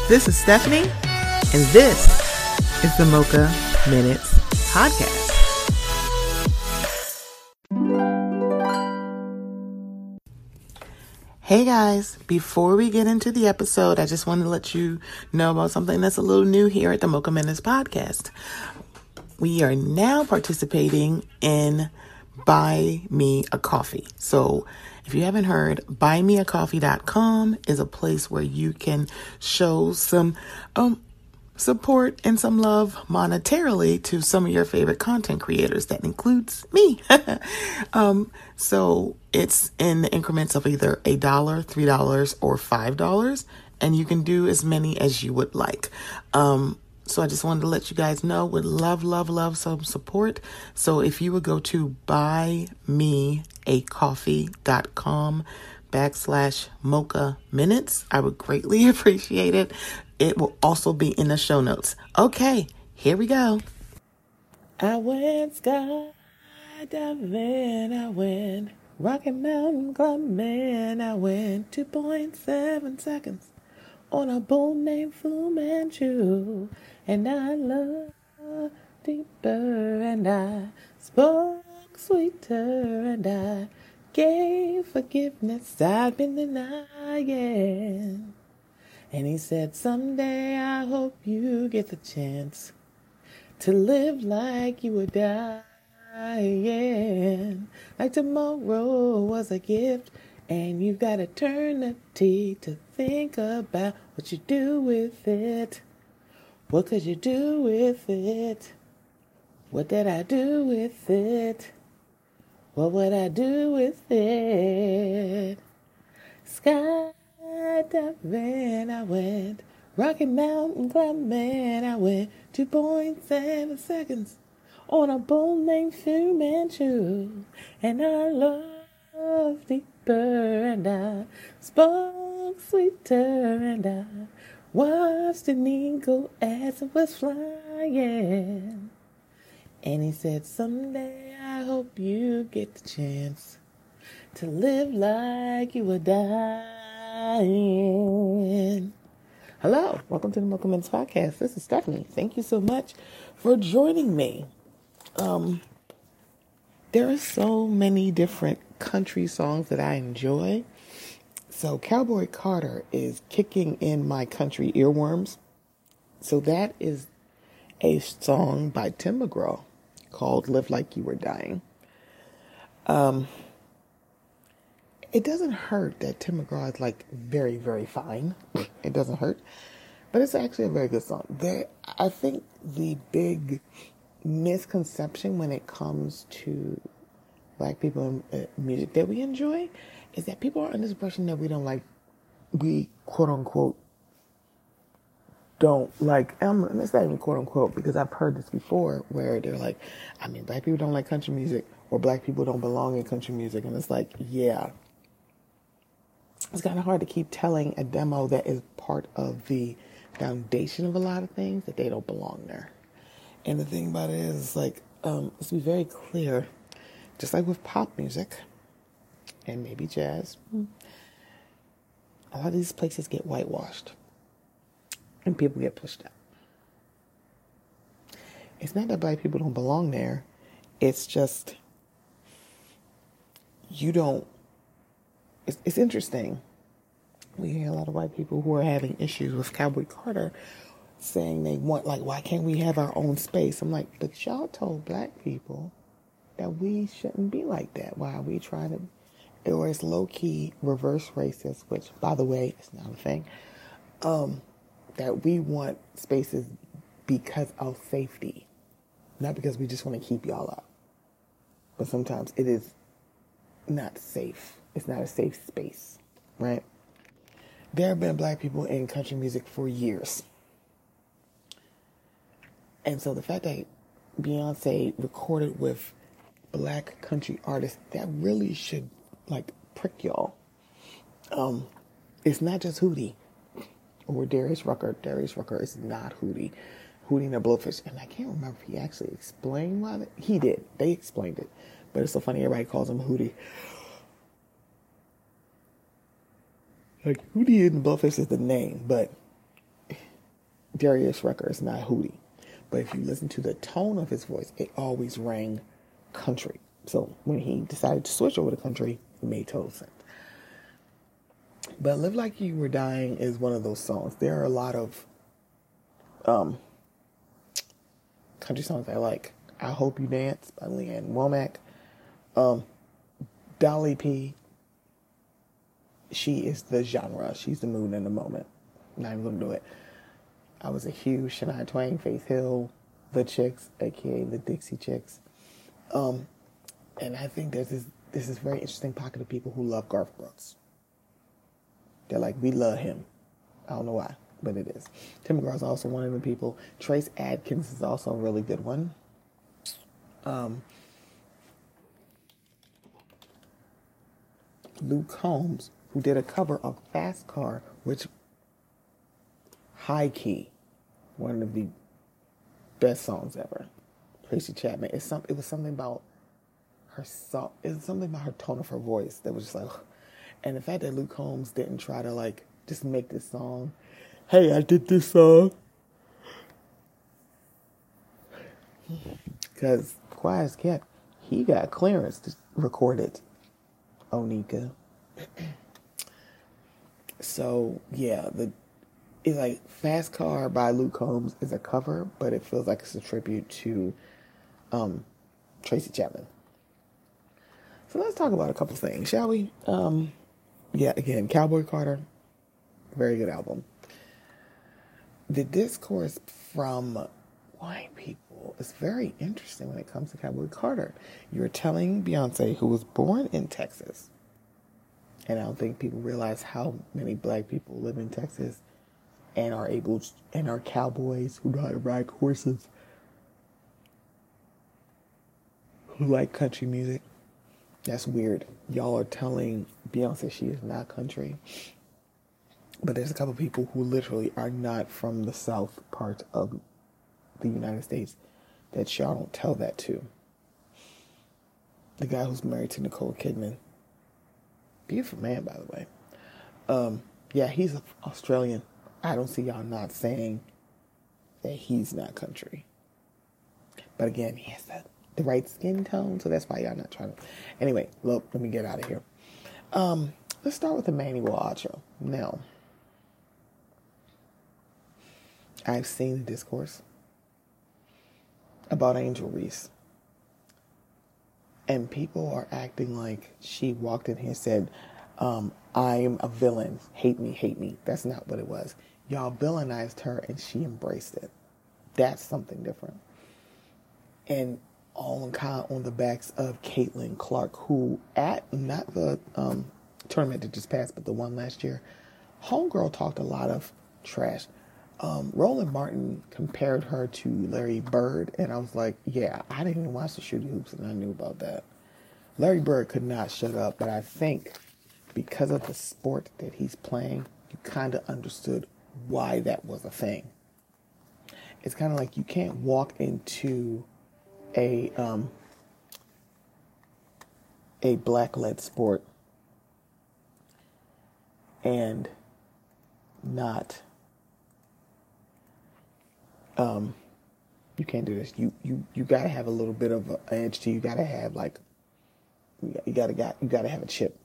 This is Stephanie, and this is the Mocha Minutes Podcast. Hey guys, before we get into the episode, I just wanted to let you know about something that's a little new here at the Mocha Minutes Podcast. We are now participating in Buy Me a Coffee. So if you haven't heard, buymeacoffee.com is a place where you can show some support and some love monetarily to some of your favorite content creators. That includes me. So it's in the increments of either $1, $3, or $5, and you can do as many as you would like. So I just wanted to let you guys know, would love some support. So if you would go to buymeacoffee.com/Mocha Minutes, I would greatly appreciate it. It will also be in the show notes. Okay, here we go. I went skydiving, I went Rocky Mountain climbing, I went 2.7 seconds on a boat named Fu Manchu, and I loved deeper, and I spoke sweeter, and I gave forgiveness I'd been denying. And he said, someday I hope you get the chance to live like you were dying, like tomorrow was a gift, and you've got eternity to think about what you do with it. What could you do with it? What did I do with it? What would I do with it? Skydiving, I went Rocky Mountain climbing, I went 2.7 seconds on a boat named Fu Manchu, and I loved deeper, and I spoke sweeter, and I watched an eagle as it was flying. And he said, someday I hope you get the chance to live like you were dying. Hello, welcome to the Mocha Minutes Podcast. This is Stephanie. Thank you so much for joining me. There are so many different country songs that I enjoy. So Cowboy Carter is kicking in my country earworms. So that is a song by Tim McGraw called Live Like You Were Dying. It doesn't hurt that Tim McGraw is like very, very fine. It doesn't hurt. But it's actually a very good song. I think the big misconception when it comes to Black people and music that we enjoy is that people are under this impression that we quote unquote don't like, it's not even quote unquote, because I've heard this before where they're like, Black people don't like country music, or Black people don't belong in country music. And it's like, yeah. It's kind of hard to keep telling a demo that is part of the foundation of a lot of things that they don't belong there. And the thing about it is, like, let's be very clear, just like with pop music and maybe jazz, a lot of these places get whitewashed and people get pushed out. It's not that Black people don't belong there. It's just, it's interesting. We hear a lot of white people who are having issues with Cowboy Carter saying they want, like, why can't we have our own space? I'm like, but y'all told Black people that we shouldn't be like that. Why are we trying to, or it's low-key reverse racist, which, by the way, is not a thing, that we want spaces because of safety, not because we just want to keep y'all out. But sometimes it is not safe. It's not a safe space, right? There have been Black people in country music for years. And so the fact that Beyonce recorded with Black country artists, that really should, like, prick y'all. It's not just Hootie or Darius Rucker. Darius Rucker is not Hootie. Hootie and the Blowfish. And I can't remember if he actually explained why. He did. They explained it. But it's so funny, everybody calls him Hootie. Like, Hootie and the Blowfish is the name, but Darius Rucker is not Hootie. But if you listen to the tone of his voice, it always rang country. So when he decided to switch over to country, it made total sense. But Live Like You Were Dying is one of those songs. There are a lot of country songs I like. I Hope You Dance by Leanne Womack. Dolly P, she is the genre. She's the mood in the moment. I'm not even going to do it. I was a huge Shania Twain, Faith Hill, The Chicks, a.k.a. the Dixie Chicks. And I think there's this very interesting pocket of people who love Garth Brooks. They're like, we love him. I don't know why, but it is. Tim McGraw's also one of the people. Trace Adkins is also a really good one. Luke Combs, who did a cover of Fast Car, which high key, one of the best songs ever. Tracy Chapman. It was something about her song. It was something about her tone of her voice that was just like, and the fact that Luke Combs didn't try to like just make this song. Hey, I did this song. Because quiet as kept, he got clearance to record it. Onika. So yeah, it's like Fast Car by Luke Combs is a cover, but it feels like it's a tribute to Tracy Chapman. So let's talk about a couple things, shall we? Yeah, again, Cowboy Carter, very good album. The discourse from white people is very interesting when it comes to Cowboy Carter. You're telling Beyonce, who was born in Texas, and I don't think people realize how many black people live in Texas and are cowboys who know how to ride horses, who like country music. That's weird. Y'all are telling Beyonce she is not country. But there's a couple people who literally are not from the south part of the United States that y'all don't tell that to. The guy who's married to Nicole Kidman. Beautiful man, by the way. Yeah, he's Australian. I don't see y'all not saying that he's not country. But again, he has the right skin tone, so that's why y'all not trying to. Anyway, look, let me get out of here. Let's start with Emmanuel Acho. Now, I've seen the discourse about Angel Reese. And people are acting like she walked in here and said, I'm a villain. Hate me, hate me. That's not what it was. Y'all villainized her and she embraced it. That's something different. And all on the backs of Caitlin Clark, who at not the tournament that just passed, but the one last year, homegirl talked a lot of trash. Roland Martin compared her to Larry Bird, and I was like, yeah, I didn't even watch the Shooty Hoops, and I knew about that. Larry Bird could not shut up, but I think because of the sport that he's playing, you kind of understood why that was a thing. It's kind of like you can't walk into a black-led sport and not... you can't do this. You gotta have a little bit of an edge to you. Gotta have like, you gotta have a chip.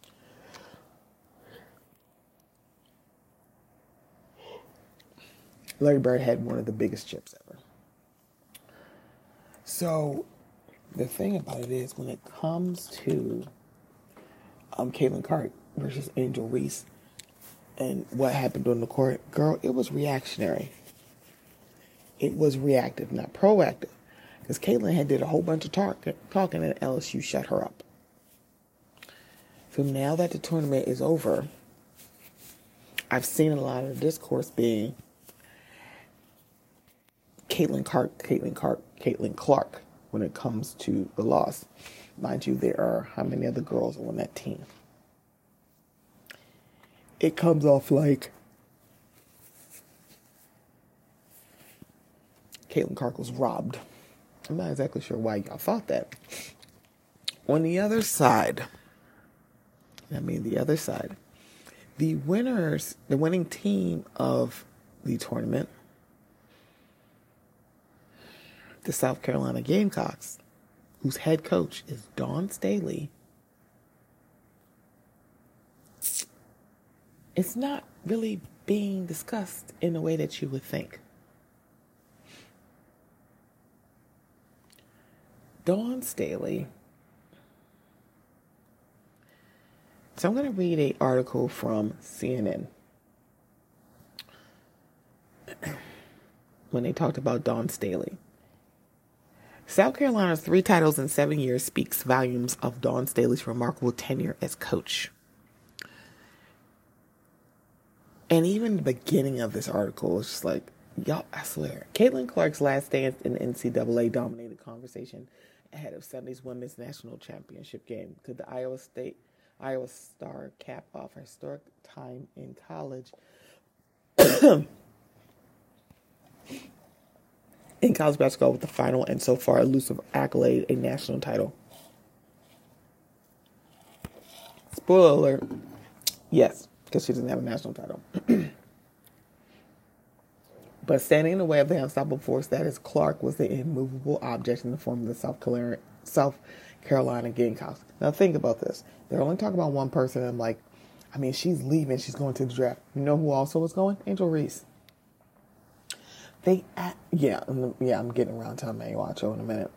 Larry Bird had one of the biggest chips ever. So the thing about it is, when it comes to Caitlin Clark versus Angel Reese and what happened on the court, girl, it was reactionary. It was reactive, not proactive. Because Caitlin had did a whole bunch of talking and LSU shut her up. So now that the tournament is over, I've seen a lot of the discourse being Caitlin Clark when it comes to the loss. Mind you, there are how many other girls on that team? It comes off like Caitlin Clark was robbed. I'm not exactly sure why y'all thought that. On the other side, the winning team of the tournament the South Carolina Gamecocks, whose head coach is Dawn Staley, it's not really being discussed in the way that you would think. Dawn Staley. So I'm going to read an article from CNN when they talked about Dawn Staley. South Carolina's 3 titles in 7 years speaks volumes of Dawn Staley's remarkable tenure as coach. And even the beginning of this article is just like, y'all, I swear. Caitlin Clark's last dance in the NCAA dominated conversation ahead of Sunday's women's national championship game. Could the Iowa Star cap off her historic time in college? In college basketball with the final and so far elusive accolade, a national title. Spoiler alert. Yes, because she doesn't have a national title. But standing in the way of the unstoppable force that is Clark was the immovable object in the form of the South Carolina Gamecocks. Now think about this. They're only talking about one person. I'm like, I mean, she's leaving. She's going to the draft. You know who also was going? Angel Reese. I'm getting around to May Wacho in a minute.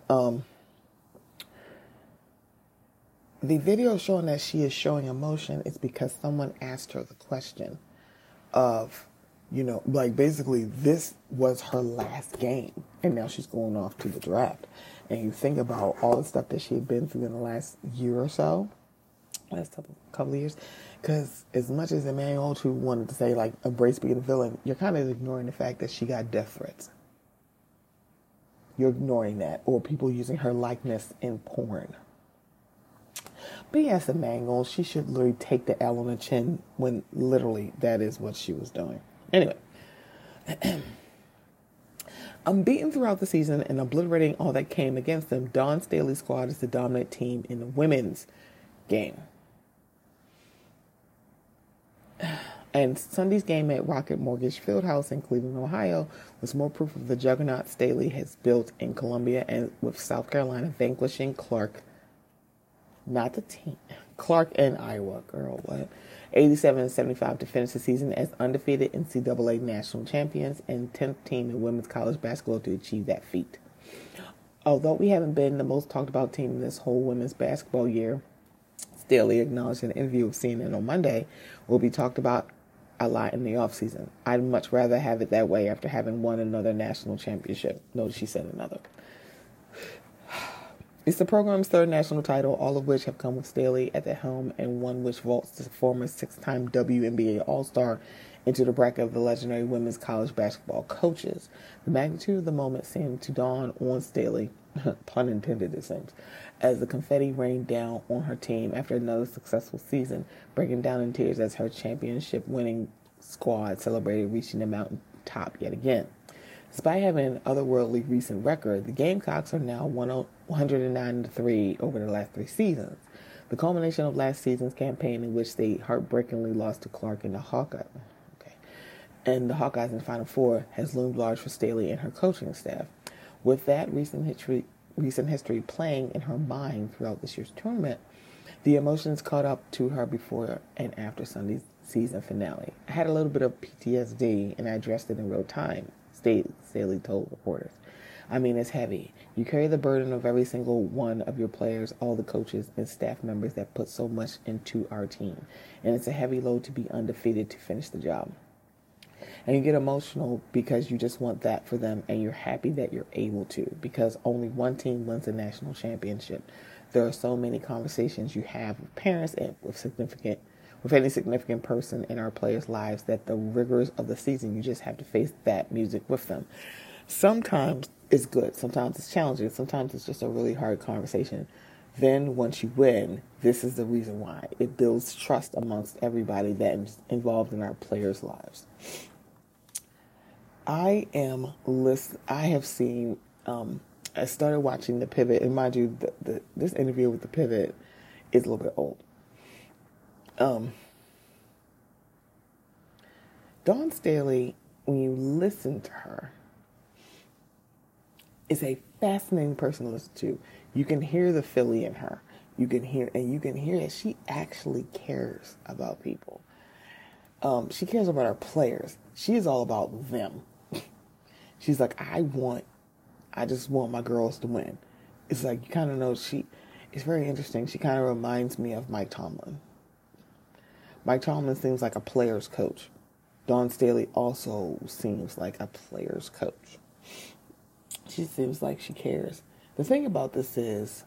The video showing that she is showing emotion is because someone asked her the question of, basically this was her last game and now she's going off to the draft. And you think about all the stuff that she had been through in the last year or so, last couple of years, because as much as Emmanuel Ochu wanted to say, like, embrace being a villain, you're kind of ignoring the fact that she got death threats. You're ignoring that. Or people using her likeness in porn. But yes, Emmanuel, she should literally take the L on the chin when literally that is what she was doing. Anyway. Unbeaten throughout the season and obliterating all that came against them, Dawn Staley's squad is the dominant team in the women's game. And Sunday's game at Rocket Mortgage Fieldhouse in Cleveland, Ohio, was more proof of the juggernaut Staley has built in Columbia, and with South Carolina vanquishing Clark, not the team, Clark and Iowa, 87-75 to finish the season as undefeated NCAA national champions and 10th team in women's college basketball to achieve that feat. Although we haven't been the most talked about team in this whole women's basketball year, Staley acknowledged in an interview with CNN on Monday, will be talked about a lot in the offseason. I'd much rather have it that way after having won another national championship. Notice she said another. It's the program's 3rd national title, all of which have come with Staley at the helm, and one which vaults the former 6-time WNBA All-Star into the bracket of the legendary women's college basketball coaches. The magnitude of the moment seemed to dawn on Staley, pun intended it seems, as the confetti rained down on her team after another successful season, breaking down in tears as her championship-winning squad celebrated reaching the mountain top yet again. Despite having an otherworldly recent record, the Gamecocks are now 109-3 over the last 3 seasons. The culmination of last season's campaign, in which they heartbreakingly lost to Clark and the Hawkeyes, in the Final Four, has loomed large for Staley and her coaching staff. With that recent history playing in her mind throughout this year's tournament, the emotions caught up to her before and after Sunday's season finale. I had a little bit of PTSD, and I addressed it in real time, Staley told reporters. I mean, it's heavy. You carry the burden of every single one of your players, all the coaches and staff members that put so much into our team. And it's a heavy load to be undefeated to finish the job. And you get emotional because you just want that for them, and you're happy that you're able to, because only one team wins a national championship. There are so many conversations you have with parents and with any significant person in our players' lives that the rigors of the season, you just have to face that music with them. Sometimes it's good. Sometimes it's challenging. Sometimes it's just a really hard conversation. Then once you win, this is the reason why. It builds trust amongst everybody that is involved in our players' lives. I started watching The Pivot, and mind you, this interview with The Pivot is a little bit old. Dawn Staley, when you listen to her, is a fascinating person to listen to. You can hear the Philly in her. You can hear that she actually cares about people. She cares about her players. She is all about them. She's like, I just want my girls to win. It's like, you kind of know it's very interesting. She kind of reminds me of Mike Tomlin. Mike Tomlin seems like a player's coach. Dawn Staley also seems like a player's coach. She seems like she cares. The thing about this is,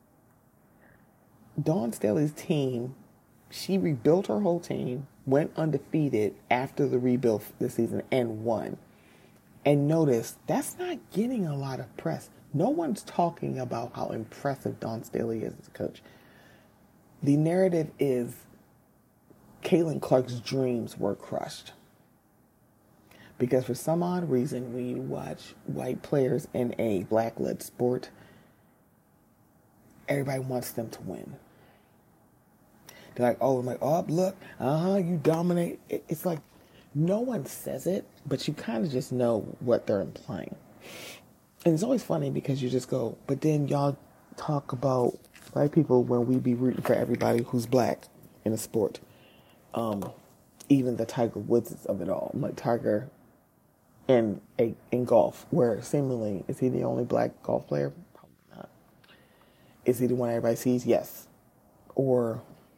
Dawn Staley's team, she rebuilt her whole team, went undefeated after the rebuild this season, and won. And notice, that's not getting a lot of press. No one's talking about how impressive Dawn Staley is as a coach. The narrative is Caitlin Clark's dreams were crushed. Because for some odd reason, when you watch white players in a black-led sport, everybody wants them to win. They're like, oh, look, you dominate. It's like, no one says it, but you kind of just know what they're implying. And it's always funny because you just go, but then y'all talk about white people when we be rooting for everybody who's black in a sport. Even the Tiger Woods of it all. Like Tiger in golf, where seemingly, is he the only black golf player? Probably not. Is he the one everybody sees? Yes. Or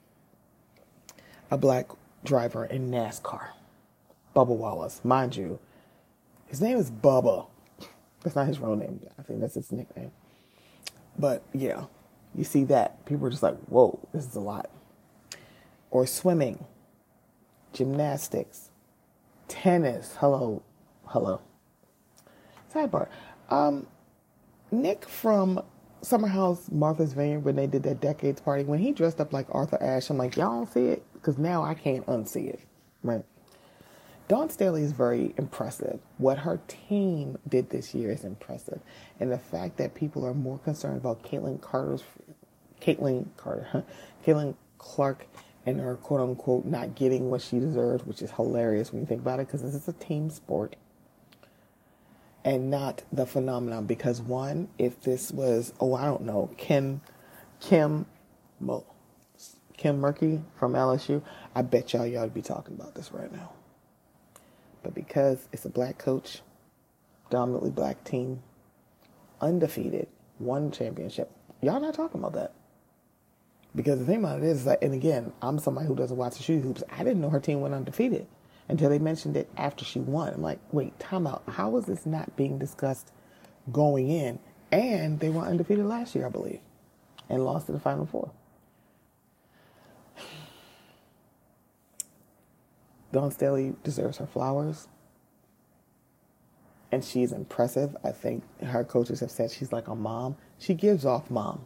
a black driver in NASCAR. Bubba Wallace. Mind you, his name is Bubba. That's not his real name. I think that's his nickname. But yeah, you see that. People are just like, whoa, this is a lot. Or swimming, gymnastics, tennis. Hello. Sidebar. Nick from Summer House, Martha's Vineyard, when they did that Decades party, when he dressed up like Arthur Ashe, I'm like, y'all don't see it? Because now I can't unsee it. Right? Dawn Staley is very impressive. What her team did this year is impressive. And the fact that people are more concerned about Caitlin Clark and her quote unquote not getting what she deserves, which is hilarious when you think about it, because this is a team sport and not the phenomenon. Because one, if this was, Kim Murkey from LSU, I bet y'all would be talking about this right now. But because it's a black coach, dominantly black team, undefeated, won championship, y'all not talking about that. Because the thing about it is that, and again, I'm somebody who doesn't watch the shoe hoops. I didn't know her team went undefeated until they mentioned it after she won. I'm like, wait, time out. How is this not being discussed going in? And they were undefeated last year, I believe, and lost to the Final Four. Dawn Staley deserves her flowers. And she's impressive. I think her coaches have said she's like a mom. She gives off mom.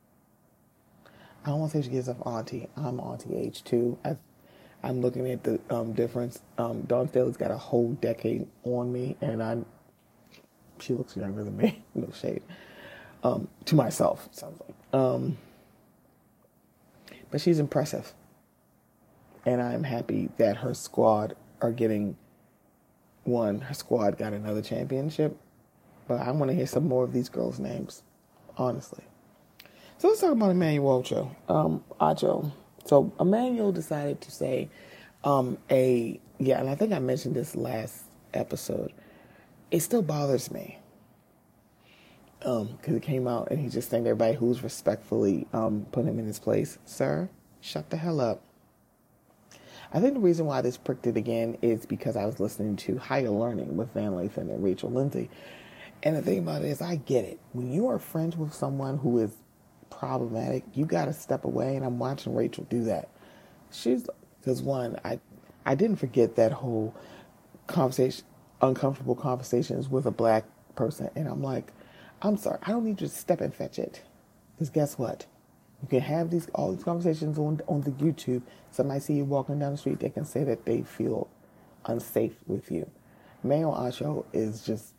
I don't want to say she gives off auntie. I'm auntie age too. I'm looking at the difference. Dawn Staley's got a whole decade on me, and she looks younger than me. No shade. To myself, it sounds like. But she's impressive. And I'm happy that her squad are getting one. Her squad got another championship. But I want to hear some more of these girls' names, honestly. So let's talk about Emmanuel Acho. So Emmanuel decided to say, and I think I mentioned this last episode. It still bothers me. Because it came out and he just thanked everybody who's respectfully put him in his place. Sir, shut the hell up. I think the reason why this pricked it again is because I was listening to Higher Learning with Van Lathan and Rachel Lindsay. And the thing about it is, I get it. When you are friends with someone who is problematic, you got to step away. And I'm watching Rachel do that. Because one, I didn't forget that whole conversation, uncomfortable conversations with a black person. And I'm like, I'm sorry, I don't need you to step and fetch it. Because guess what? You can have all these conversations on the YouTube. Somebody see you walking down the street, they can say that they feel unsafe with you. Emmanuel Acho is just,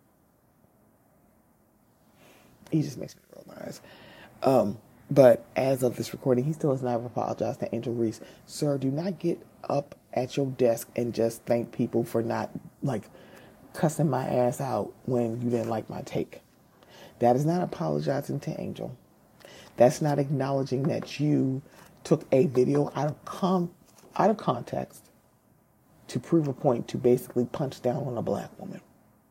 he just makes me roll my eyes. But as of this recording, he still has not apologized to Angel Reese. Sir, do not get up at your desk and just thank people for not, cussing my ass out when you didn't like my take. That is not apologizing to Angel. That's not acknowledging that you took a video out of context to prove a point to basically punch down on a black woman.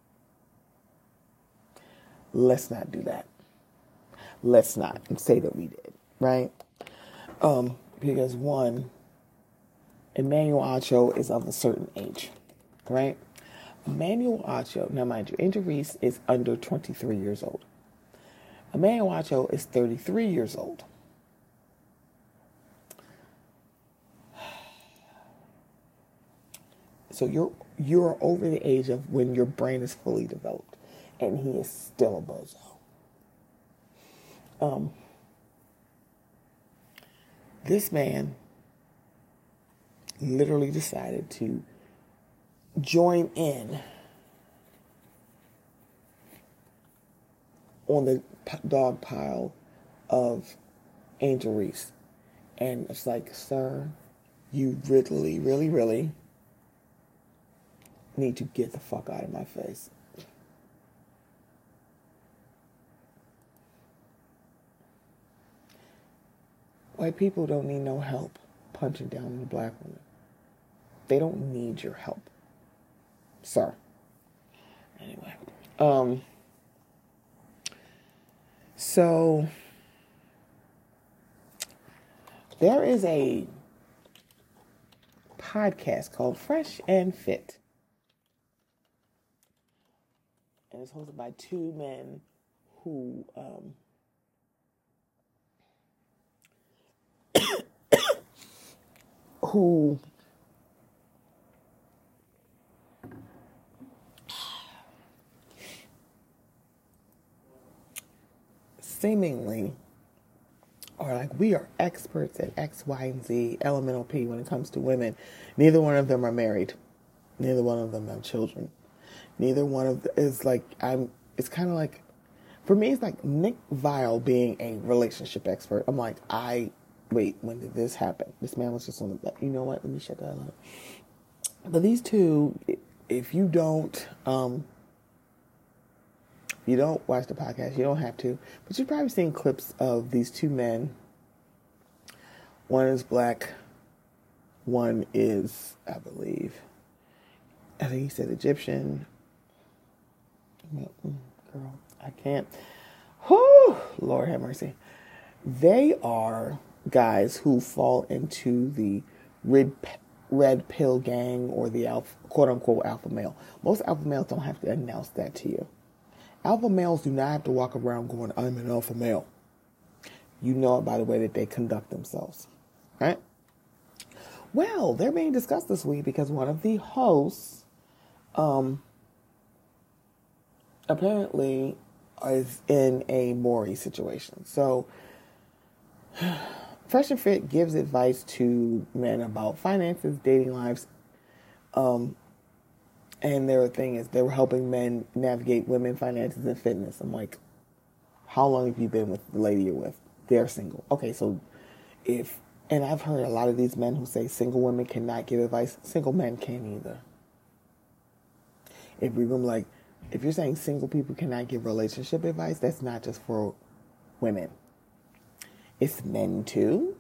Let's not do that. Let's not say that we did, right? Because one, Emmanuel Acho is of a certain age, right? Emmanuel Acho, now mind you, Angel Reese is under 23 years old. Emmanuel Acho is 33 years old. So you're over the age of when your brain is fully developed, and he is still a bozo. This man literally decided to join in on the dog pile of Angel Reese. And it's like, sir, you really, really, really need to get the fuck out of my face. White people don't need no help punching down on a black woman. They don't need your help, sir. Anyway, so there is a podcast called Fresh and Fit. And it's hosted by two men who who seemingly are like, we are experts at X, Y, and Z, elemental P when it comes to women. Neither one of them are married. Neither one of them have children. Neither one of them is like, it's kind of like, for me, it's like Nick Viall being a relationship expert. I'm like, wait, when did this happen? This man was just on the, you know what? Let me shut that up. But these two, if you don't watch the podcast, you don't have to, but you've probably seen clips of these two men. One is black. One is, I think he said Egyptian. Girl, I can't. Whew, Lord have mercy. They are guys who fall into the red pill gang or the quote unquote alpha male. Most alpha males don't have to announce that to you. Alpha males do not have to walk around going, I'm an alpha male. You know it by the way that they conduct themselves, right? Well, they're being discussed this week because one of the hosts apparently is in a Maury situation. So Fresh and Fit gives advice to men about finances, dating lives, and their thing is they were helping men navigate women, finances, and fitness. I'm like, how long have you been with the lady you're with? They're single. Okay, so and I've heard a lot of these men who say single women cannot give advice. Single men can't either. If you're saying single people cannot give relationship advice, that's not just for women. It's men too.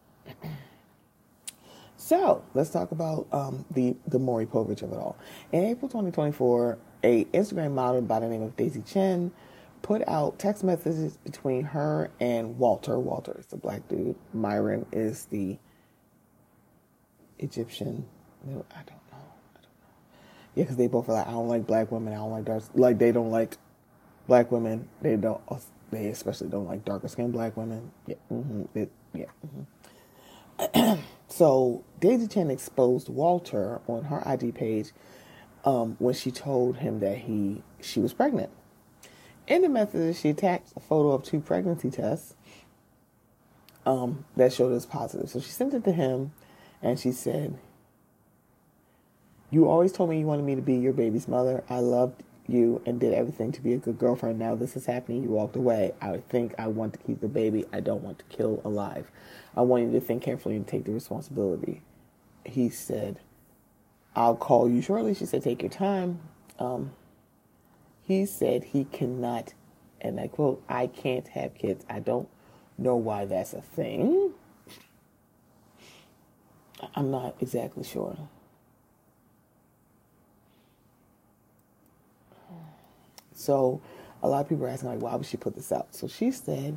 So let's talk about the Maury Povich of it all. In April 2024, a Instagram model by the name of Daisy Chen put out text messages between her and Walter. Walter is the black dude. Myron is the Egyptian. I don't know. Yeah, because they both are like, I don't like black women. I don't like dark. Like, they don't like black women. They especially don't like darker skinned black women. Yeah. So Daisy Chen exposed Walter on her IG page when she told him that she was pregnant. In the message, she attached a photo of 2 pregnancy tests that showed us positive. So she sent it to him, and she said, "You always told me you wanted me to be your baby's mother. I loved you and did everything to be a good girlfriend. Now this is happening. You walked away. I think I want to keep the baby. I don't want to kill alive. I want you to think carefully and take the responsibility." He said, "I'll call you shortly." She said, "Take your time." He said he cannot and I quote, "I can't have kids. I don't know why that's a thing. I'm not exactly sure." So a lot of people are asking, like, why would she put this out? So she said,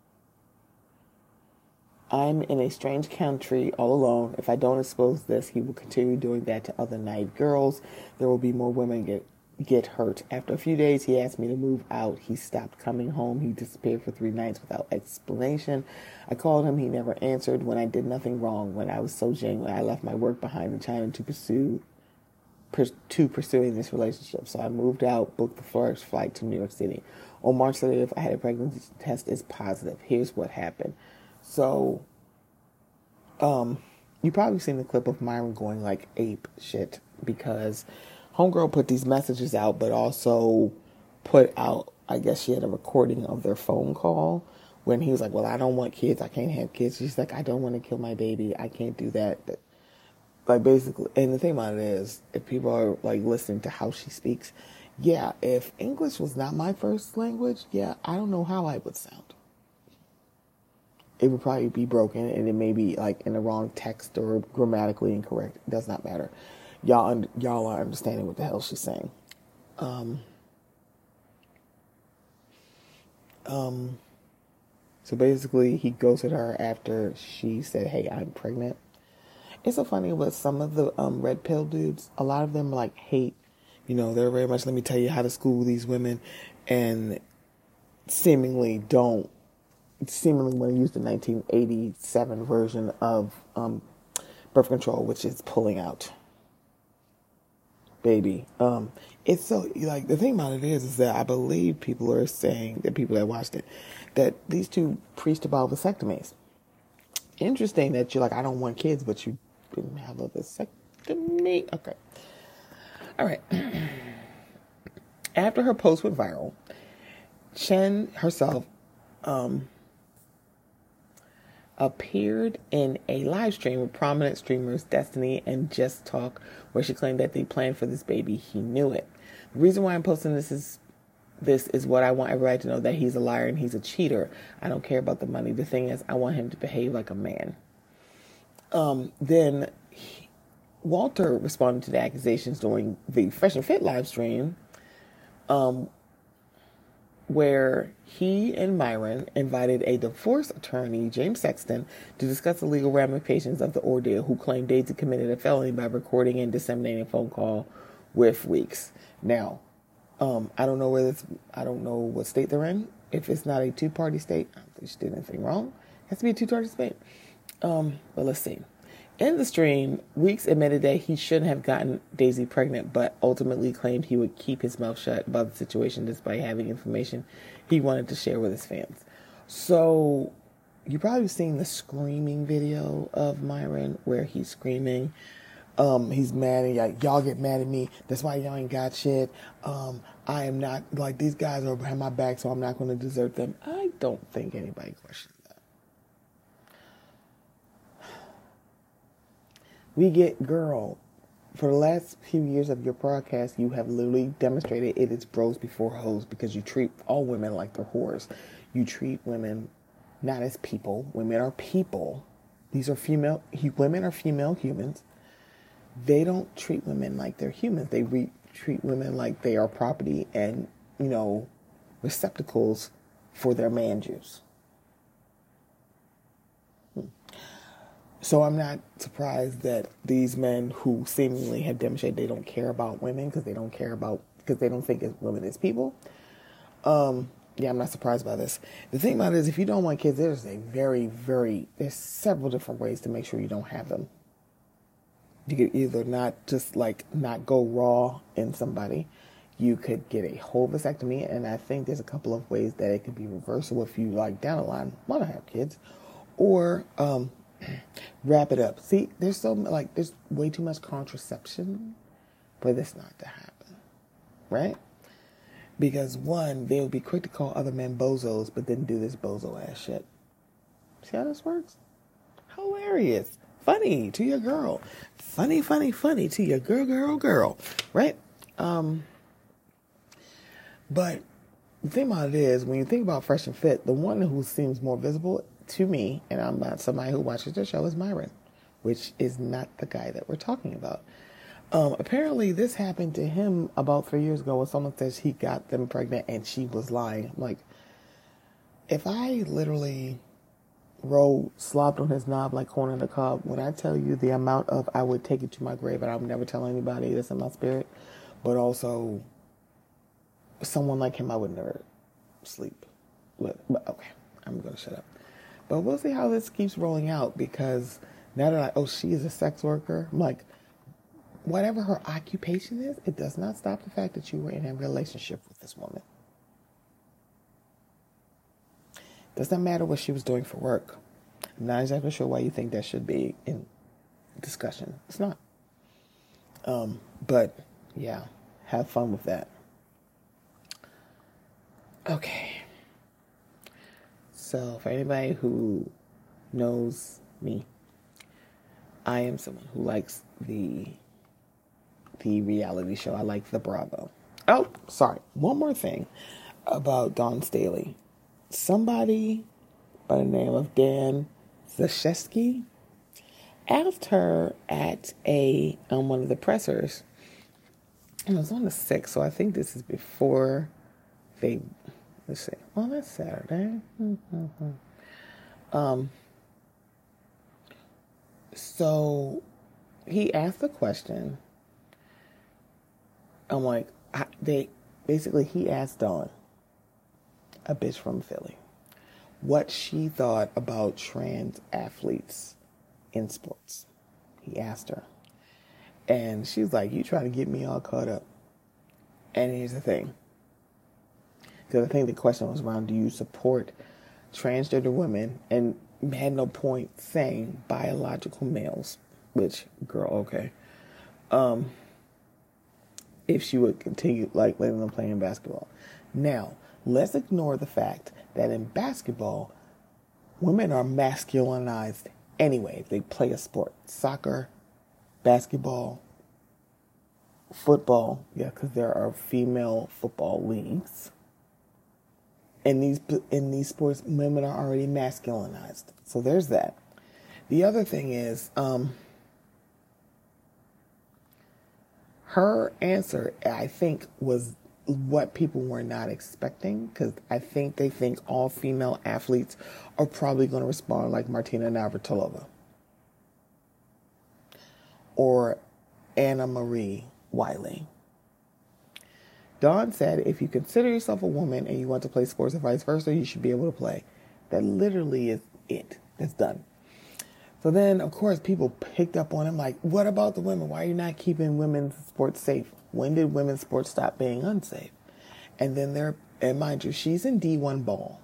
"I'm in a strange country all alone. If I don't expose this, he will continue doing that to other naive girls. There will be more women get hurt. After a few days, he asked me to move out. He stopped coming home. He disappeared for 3 nights without explanation. I called him. He never answered when I did nothing wrong. When I was so genuine, I left my work behind in China to pursuing this relationship. So I moved out, booked the first flight to New York City. On March 30th, I had a pregnancy test is positive. Here's what happened." So, you probably seen the clip of Myron going like ape shit because homegirl put these messages out, but also put out, I guess she had a recording of their phone call when he was like, "Well, I don't want kids. I can't have kids." She's like, "I don't want to kill my baby. I can't do that." Like basically, and the thing about it is, if people are like listening to how she speaks, yeah, if English was not my first language, yeah, I don't know how I would sound. It would probably be broken, and it may be like in the wrong text or grammatically incorrect. It does not matter. Y'all are understanding what the hell she's saying. So basically, he ghosted her after she said, "Hey, I'm pregnant." It's so funny with some of the red pill dudes. A lot of them like hate. They're very much, "Let me tell you how to school these women," and seemingly want to use the 1987 version of birth control, which is pulling out baby. It's so, like, the thing about it is that I believe people are saying, the people that watched it, that these two preached about vasectomies. Interesting that you're like, "I don't want kids," but you didn't have a vasectomy. Okay. All right. After her post went viral, Chen herself appeared in a live stream with prominent streamers Destiny and Just Talk, where she claimed that they planned for this baby. He knew it. The reason why I'm posting this is what I want everybody to know, that he's a liar and he's a cheater. I don't care about the money. The thing is, I want him to behave like a man. Then Walter responded to the accusations during the Fresh and Fit live stream, where he and Myron invited a divorce attorney, James Sexton, to discuss the legal ramifications of the ordeal, who claimed Daisy committed a felony by recording and disseminating a phone call with Weeks. Now, I don't know what state they're in. If it's not a two-party state, I don't think she did anything wrong. It has to be a two-party state. But let's see. In the stream, Weeks admitted that he shouldn't have gotten Daisy pregnant, but ultimately claimed he would keep his mouth shut about the situation despite having information he wanted to share with his fans. So, you probably seen the screaming video of Myron where he's screaming. He's mad and like, "Y'all get mad at me. That's why y'all ain't got shit. I am not, like, these guys are behind my back, so I'm not going to desert them." I don't think anybody questions that. We get, girl, for the last few years of your broadcast, you have literally demonstrated it is bros before hoes, because you treat all women like they're whores. You treat women not as people. Women are people. Women are female humans. They don't treat women like they're humans. They treat women like they are property and, receptacles for their man juice. So I'm not surprised that these men who seemingly have demonstrated they don't care about women because they don't think women as people. I'm not surprised by this. The thing about it is, if you don't want kids, there's several different ways to make sure you don't have them. You could either not go raw in somebody. You could get a whole vasectomy, and I think there's a couple of ways that it could be reversible if you, like, down the line want to have kids, or wrap it up. See, there's way too much contraception for this not to happen, right? Because one, they'll be quick to call other men bozos, but then do this bozo ass shit. See how this works? Hilarious. Funny to your girl. Funny to your girl, right? But the thing about it is, when you think about Fresh and Fit, the one who seems more visible to me, and I'm not somebody who watches the show, is Myron, which is not the guy that we're talking about. Apparently, this happened to him about 3 years ago when someone says he got them pregnant and she was lying. I'm like, if I literally slopped on his knob like corn on the cob, when I tell you the amount of I would take it to my grave and I would never tell anybody this in my spirit, but also someone like him I would never sleep with. But okay, I'm going to shut up. But we'll see how this keeps rolling out, because now that she is a sex worker, I'm like, whatever her occupation is, it does not stop the fact that you were in a relationship with this woman. Doesn't matter what she was doing for work. I'm not exactly sure why you think that should be in discussion. It's not. But yeah, have fun with that. Okay. So for anybody who knows me, I am someone who likes the reality show. I like the Bravo. Oh, sorry. One more thing about Dawn Staley. Somebody by the name of Dan Zashesky asked her at one of the pressers, and it was on the 6th, so I think this is before they, let's see, well, that's Saturday. So he asked the question. I'm like, he asked Dawn, a bitch from Philly, what she thought about trans athletes in sports. He asked her. And she's like, you trying to get me all caught up. And here's the thing. Because I think the question was around, do you support transgender women? And had no point saying biological males, which, girl, okay. If she would continue, letting them play in basketball. Now, let's ignore the fact that in basketball, women are masculinized anyway. If they play a sport, soccer, basketball, football, because there are female football leagues. In these sports, women are already masculinized. So there's that. The other thing is, her answer, I think, was what people were not expecting, because I think they think all female athletes are probably going to respond like Martina Navratilova or Anna Marie Wiley. Dawn said, if you consider yourself a woman and you want to play sports and vice versa, you should be able to play. That literally is it. That's done. So then, of course, people picked up on him like, what about the women? Why are you not keeping women's sports safe? When did women's sports stop being unsafe? And then and mind you, she's in D1 ball.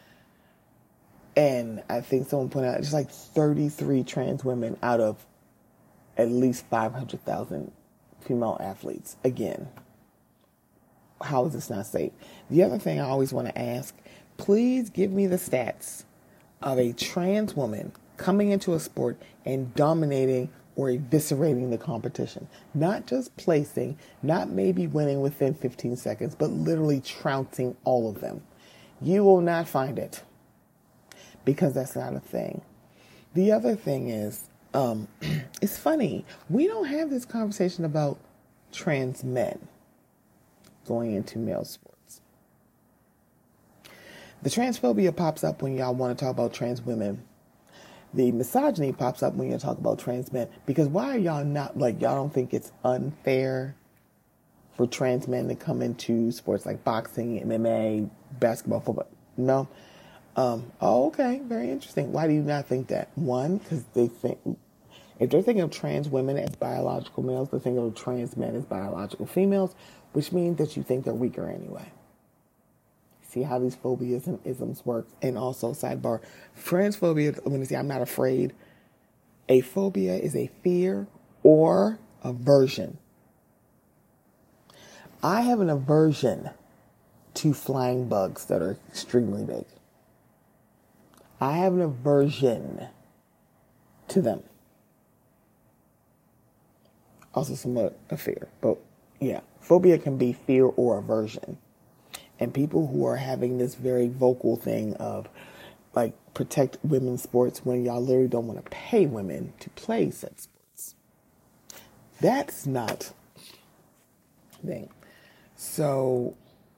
And I think someone pointed out, it's like 33 trans women out of at least 500,000 female athletes. Again, how is this not safe? The other thing I always want to ask, please give me the stats of a trans woman coming into a sport and dominating or eviscerating the competition. Not just placing, not maybe winning within 15 seconds, but literally trouncing all of them. You will not find it, because that's not a thing. The other thing is, it's funny, we don't have this conversation about trans men going into male sports. The transphobia pops up when y'all want to talk about trans women. The misogyny pops up when you talk about trans men. Because why are y'all not, y'all don't think it's unfair for trans men to come into sports like boxing, MMA, basketball, football? No? Okay, very interesting. Why do you not think that? One, because they think, if they're thinking of trans women as biological males, they're thinking of trans men as biological females, which means that you think they're weaker anyway. See how these phobias and isms work. And also, sidebar, transphobia, when they say I'm not afraid, a phobia is a fear or aversion. I have an aversion to flying bugs that are extremely big. I have an aversion to them. Also somewhat a fear. But yeah, phobia can be fear or aversion. And people who are having this very vocal thing of like protect women's sports when y'all literally don't want to pay women to play said sports. That's not the thing. So,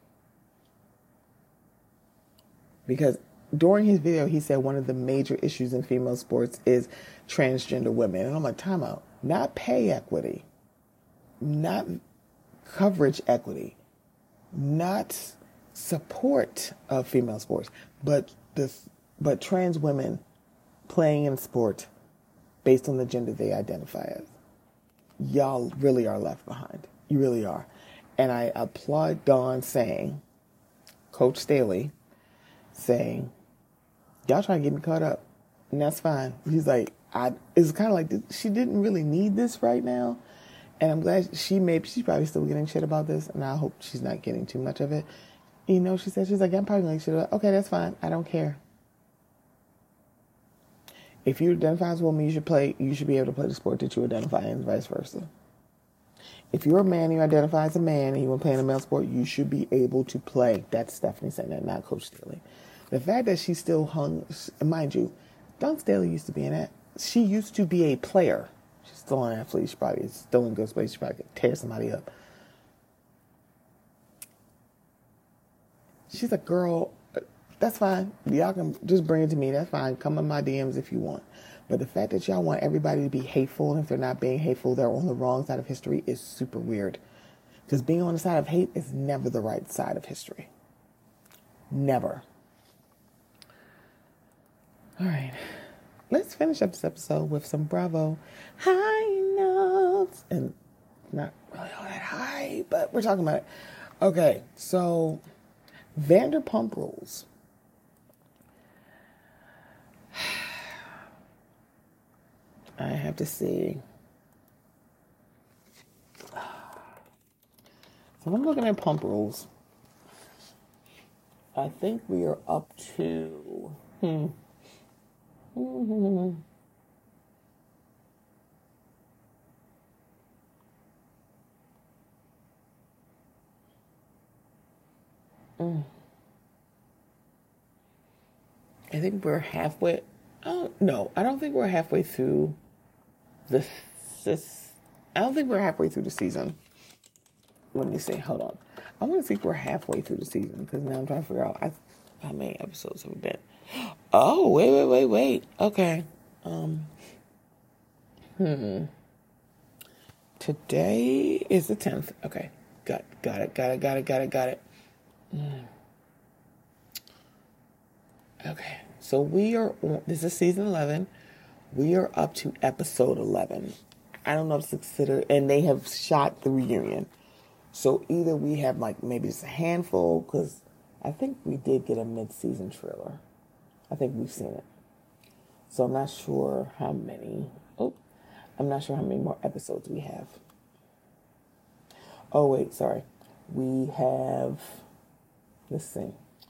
because during his video, he said one of the major issues in female sports is transgender women. And I'm like, time out. Not pay equity, not coverage equity, not support of female sports, but trans women playing in sport based on the gender they identify as. Y'all really are left behind. You really are. And I applaud Dawn saying, Coach Staley saying, y'all trying to get me caught up. And that's fine. He's like, it's kind of like she didn't really need this right now. And I'm glad she's probably still getting shit about this. And I hope she's not getting too much of it. You know, she's like, I'm probably getting shit about it. Okay, that's fine. I don't care. If you identify as a woman, you should be able to play the sport that you identify in, and vice versa. If you're a man and you identify as a man and you want to play in a male sport, you should be able to play. That's Stephanie saying that, not Coach Staley. The fact that she's still hung, mind you, Dawn Staley used to be in that. She used to be a player. She's still an athlete. She probably is still in good space. She probably could tear somebody up. She's a girl. That's fine. Y'all can just bring it to me. That's fine. Come in my DMs if you want. But the fact that y'all want everybody to be hateful, and if they're not being hateful, they're on the wrong side of history is super weird. Because being on the side of hate is never the right side of history. Never. All right. Let's finish up this episode with some Bravo high notes. And not really all that high, but we're talking about it. Okay, so Vanderpump Rules. I have to see. So I'm looking at Pump Rules. I think we are up to... I think we're halfway... Oh, no, I don't think we're halfway through I don't think we're halfway through the season. Let me see. Hold on. I want to see if we're halfway through the season because now I'm trying to figure out how many episodes have we been. Oh, wait. Okay. Today is the 10th. Okay. Got it. Okay. So this is season 11. We are up to episode 11. I don't know if it's considered, and they have shot the reunion. So either we have like maybe just a handful, because I think we did get a mid-season trailer. I think we've seen it. So I'm not sure how many more episodes we have. Oh, wait, sorry. We have, let's see.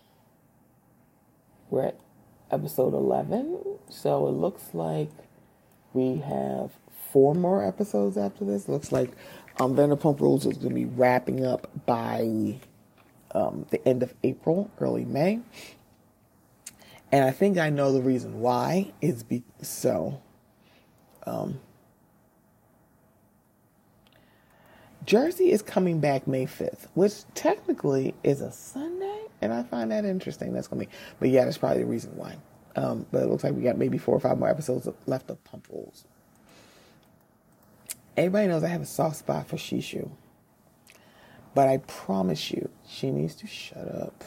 We're at episode 11. So it looks like we have 4 more episodes after this. Looks like Vanderpump Rules is going to be wrapping up by the end of April, early May. And I think I know the reason why is Jersey is coming back May 5th, which technically is a Sunday, and I find that interesting. But yeah, that's probably the reason why. But it looks like we got maybe 4 or 5 more episodes left of Pump Rules. Everybody knows I have a soft spot for Shishu. But I promise you, she needs to shut up.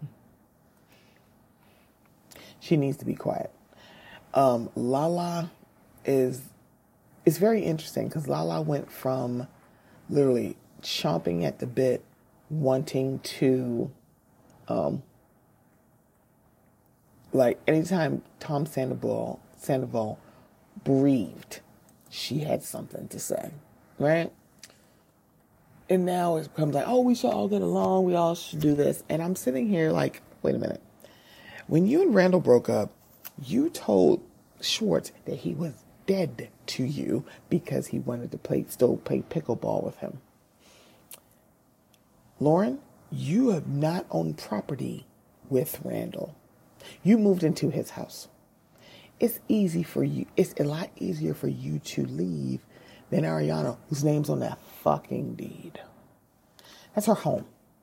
She needs to be quiet. Lala it's very interesting because Lala went from literally chomping at the bit, wanting to, like anytime Tom Sandoval breathed, she had something to say, right? And now it becomes like, oh, we should all get along. We all should do this. And I'm sitting here like, wait a minute. When you and Randall broke up, you told Schwartz that he was dead to you because he wanted to still play pickleball with him. Lauren, You have not owned property with Randall. You moved into his house. It's easy for you. It's a lot easier for you to leave than Ariana, whose name's on that fucking deed. That's her home.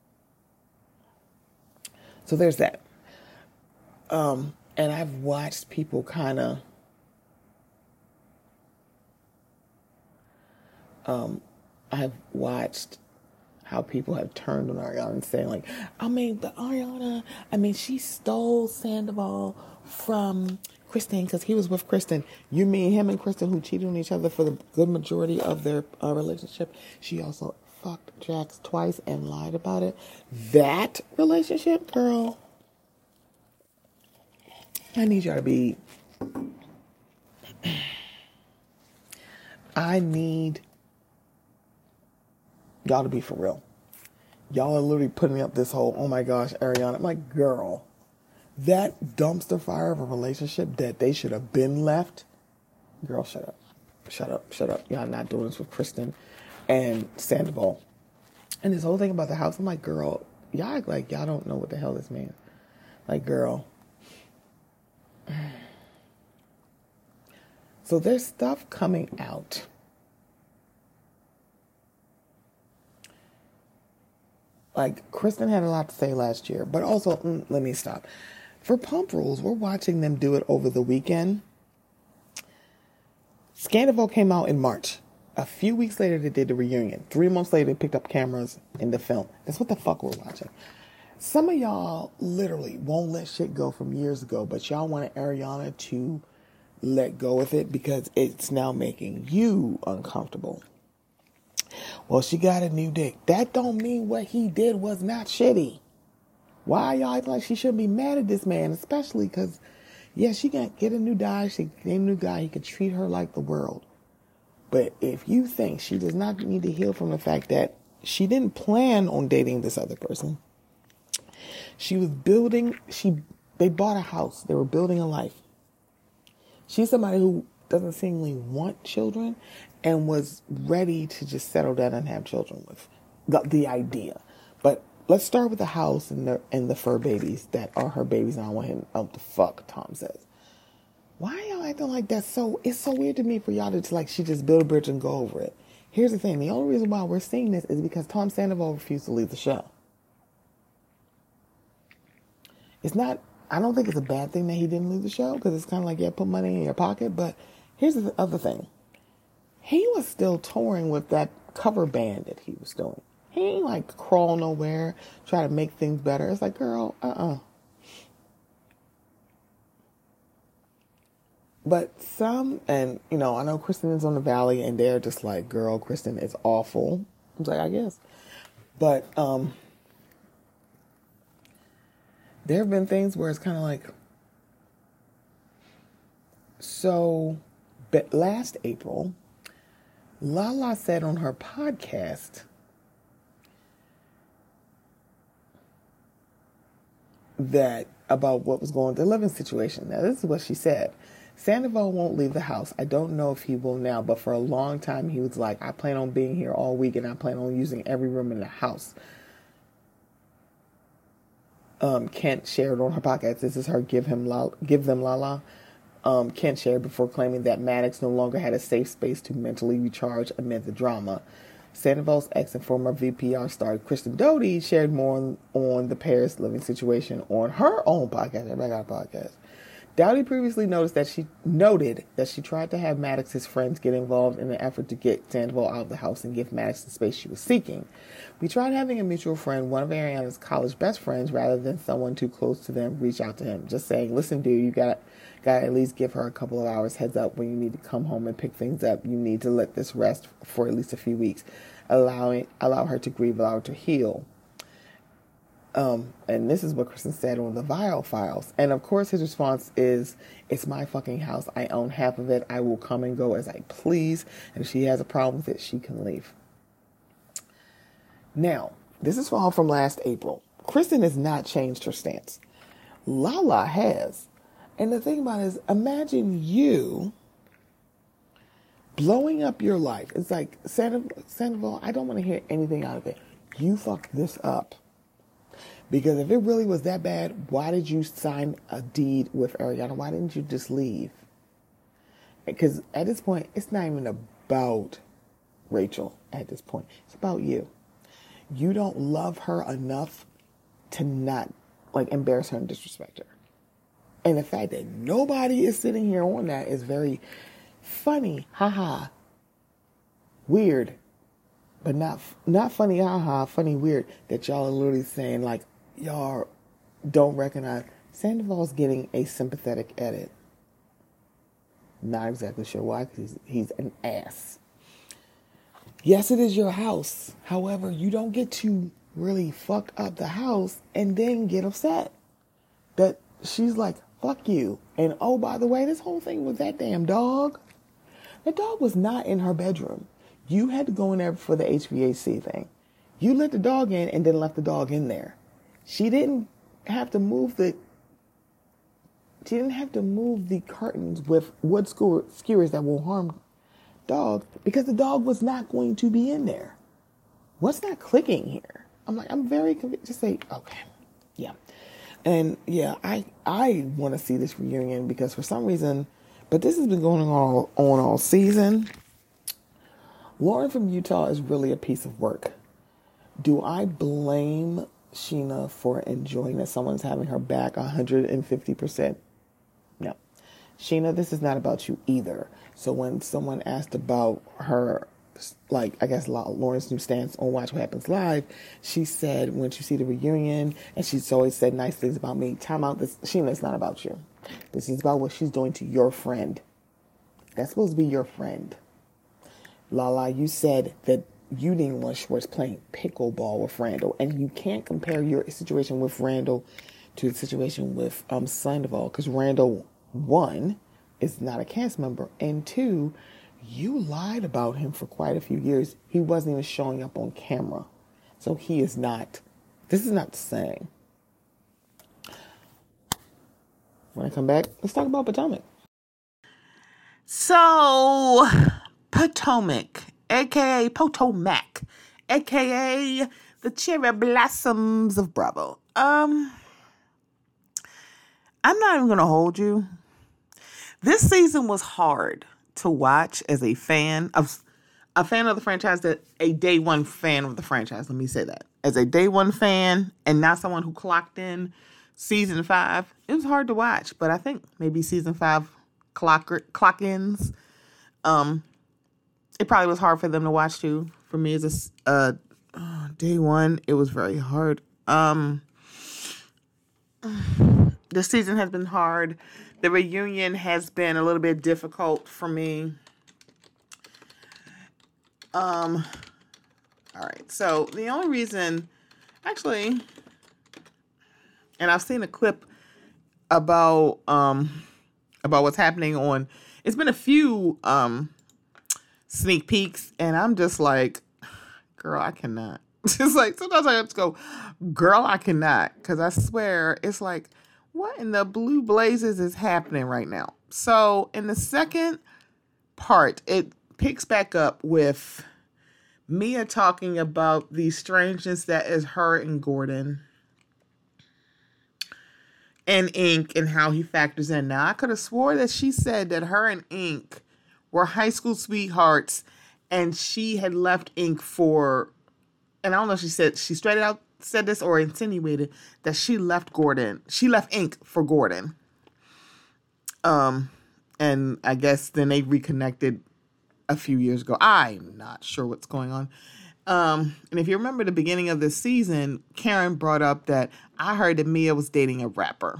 So there's that. And I've watched people kind of I've watched how people have turned on Ariana and saying like, she stole Sandoval from Kristen because he was with Kristen. You mean him and Kristen who cheated on each other for the good majority of their relationship? She also fucked Jax twice and lied about it. That relationship, girl, I need y'all to be... I need y'all to be for real. Y'all are literally putting up this whole, oh my gosh, Ariana. I'm like, girl, that dumpster fire of a relationship that they should have been left. Girl, shut up. Shut up. Shut up. Y'all not doing this with Kristen and Sandoval. And this whole thing about the house, I'm like, girl, y'all act like y'all don't know what the hell this means. Like, girl. So there's stuff coming out. Like, Kristen had a lot to say last year, but also, let me stop. For Pump Rules, we're watching them do it over the weekend. Scandival came out in March. A few weeks later, they did the reunion. 3 months later, they picked up cameras in the film. That's what the fuck we're watching. Some of y'all literally won't let shit go from years ago, but y'all want Ariana to let go of it because it's now making you uncomfortable. Well, she got a new dick. That don't mean what he did was not shitty. Why y'all act like she shouldn't be mad at this man, especially because, yeah, she can get a new guy. She get a new guy. He can treat her like the world. But if you think she does not need to heal from the fact that she didn't plan on dating this other person, she was building, they bought a house. They were building a life. She's somebody who doesn't seemingly want children and was ready to just settle down and have children with the idea. But let's start with the house and the fur babies that are her babies. And I want him out the fuck, Tom says. Why are y'all acting like that? It's so weird to me for y'all to like, she just build a bridge and go over it. Here's the thing. The only reason why we're seeing this is because Tom Sandoval refused to leave the show. It's not, I don't think it's a bad thing that he didn't leave the show because it's kind of like, yeah, put money in your pocket. But here's the other thing. He was still touring with that cover band that he was doing. He ain't like crawl nowhere, try to make things better. It's like, girl, But some, and you know, I know Kristen is on the Valley and they're just like, girl, Kristen is awful. I was like, I guess. But there have been things where it's kind of like, so, but last April, Lala said on her podcast that about what was going on, the living situation. Now, this is what she said. Sandoval won't leave the house. I don't know if he will now, but for a long time he was like, I plan on being here all week and I plan on using every room in the house. Kent shared on her podcast, this is her Give Them Lala. Kent shared before claiming that Maddox no longer had a safe space to mentally recharge amid the drama. Sandoval's ex and former VPR star Kristen Doute shared more on the Paris living situation on her own podcast. Everybody got a podcast. Doughty previously noted that she tried to have Maddox's friends get involved in an effort to get Sandoval out of the house and give Maddox the space she was seeking. We tried having a mutual friend, one of Ariana's college best friends, rather than someone too close to them, reach out to him. Just saying, listen, dude, you gotta at least give her a couple of hours heads up when you need to come home and pick things up. You need to let this rest for at least a few weeks. Allow her to grieve, allow her to heal. And this is what Kristen said on the Vile Files. And of course his response is, it's my fucking house. I own half of it. I will come and go as I please. And if she has a problem with it, she can leave. Now, this is all from last April. Kristen has not changed her stance. Lala has. And the thing about it is, imagine you blowing up your life. It's like, Sandoval, I don't want to hear anything out of it. You fucked this up. Because if it really was that bad, why did you sign a deed with Ariana? Why didn't you just leave? Because at this point, it's not even about Rachel at this point. It's about you. You don't love her enough to not like embarrass her and disrespect her. And the fact that nobody is sitting here on that is very funny. Haha. Weird. But not funny, haha, funny, weird, that y'all are literally saying, like, y'all don't recognize Sandoval's getting a sympathetic edit. Not exactly sure why, because he's an ass. Yes, it is your house. However, you don't get to really fuck up the house and then get upset that she's like, fuck you. And oh, by the way, this whole thing with that damn dog. The dog was not in her bedroom. You had to go in there for the HVAC thing. You let the dog in and then left the dog in there. She didn't have to move the curtains with wood skewers that will harm dog because the dog was not going to be in there. What's not clicking here? I'm very convinced. Just say, okay, yeah. And yeah, I want to see this reunion because for some reason, but this has been going on all season. Lauren from Utah is really a piece of work. Do I blame Sheena for enjoying that someone's having her back 150%? No. Sheena, this is not about you either. So when someone asked about her, like, I guess Lauren's new stance on Watch What Happens Live, she said, when you see the reunion, and she's always said nice things about me, time out, Sheena, it's not about you. This is about what she's doing to your friend. That's supposed to be your friend. Lala, you said that you didn't want Schwartz playing pickleball with Randall, and you can't compare your situation with Randall to the situation with Sandoval, because Randall, one, is not a cast member, and two, you lied about him for quite a few years. He wasn't even showing up on camera, so he is not. This is not the same. When I come back, let's talk about Potomac. So, Potomac, a.k.a. Potomac, a.k.a. the cherry blossoms of Bravo. I'm not even going to hold you. This season was hard to watch as a fan of the franchise, that a day one fan of the franchise. Let me say that. As a day one fan and not someone who clocked in season 5, it was hard to watch. But I think maybe season 5 clock-ins, it probably was hard for them to watch too. For me as a day one, it was very hard. This season has been hard. The reunion has been a little bit difficult for me. All right. So the only reason, actually, and I've seen a clip about what's happening on. It's been a few sneak peeks, and I'm just like, girl, I cannot. It's like sometimes I have to go, girl, I cannot, because I swear it's like, what in the blue blazes is happening right now? So in the second part, it picks back up with Mia talking about the strangeness that is her and Gordon and Ink and how he factors in. Now, I could have swore that she said that her and Ink were high school sweethearts and she had left Ink for, and I don't know if she straight out said this or insinuated that she left Ink for Gordon. And I guess then they reconnected a few years ago. I'm not sure what's going on. And if you remember the beginning of this season, Karen brought up that I heard that Mia was dating a rapper.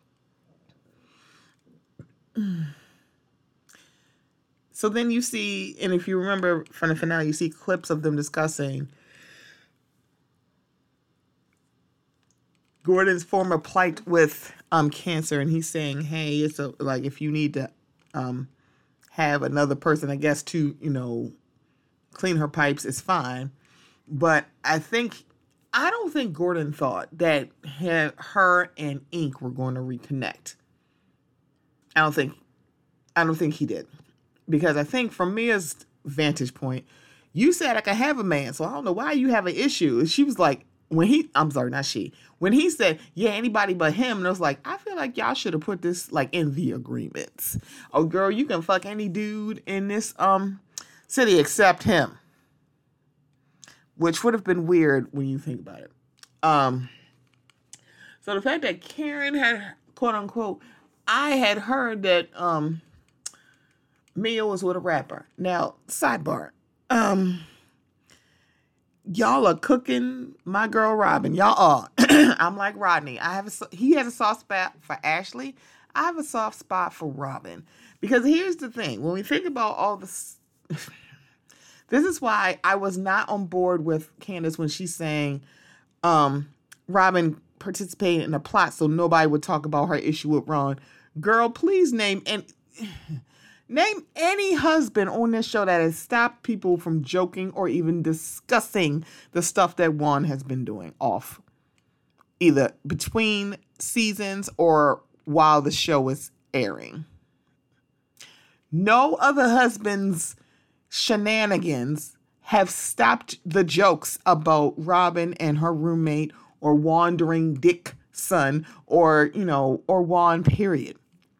So then you see, and if you remember from the finale, you see clips of them discussing Gordon's former plight with cancer, and he's saying, hey, it's like if you need to have another person, I guess, to, clean her pipes, is fine. But I don't think Gordon thought that her and Ink were going to reconnect. I don't think he did. Because I think from Mia's vantage point, you said I could have a man, so I don't know why you have an issue. And she was like, I'm sorry, not she. When he said, yeah, anybody but him, and I was like, I feel like y'all should have put this like in the agreements. Oh, girl, you can fuck any dude in this city except him, which would have been weird when you think about it. So the fact that Karen had, quote unquote, I had heard that Mia was with a rapper. Now, sidebar. Y'all are cooking my girl Robin. Y'all are. I'm like Rodney. He has a soft spot for Ashley. I have a soft spot for Robin. Because here's the thing. When we think about all this, this is why I was not on board with Candace when she's saying Robin participated in a plot so nobody would talk about her issue with Ron. Girl, please name any husband on this show that has stopped people from joking or even discussing the stuff that Juan has been doing off, either between seasons or while the show is airing. No other husband's shenanigans have stopped the jokes about Robin and her roommate or wandering Dick son or Juan, period.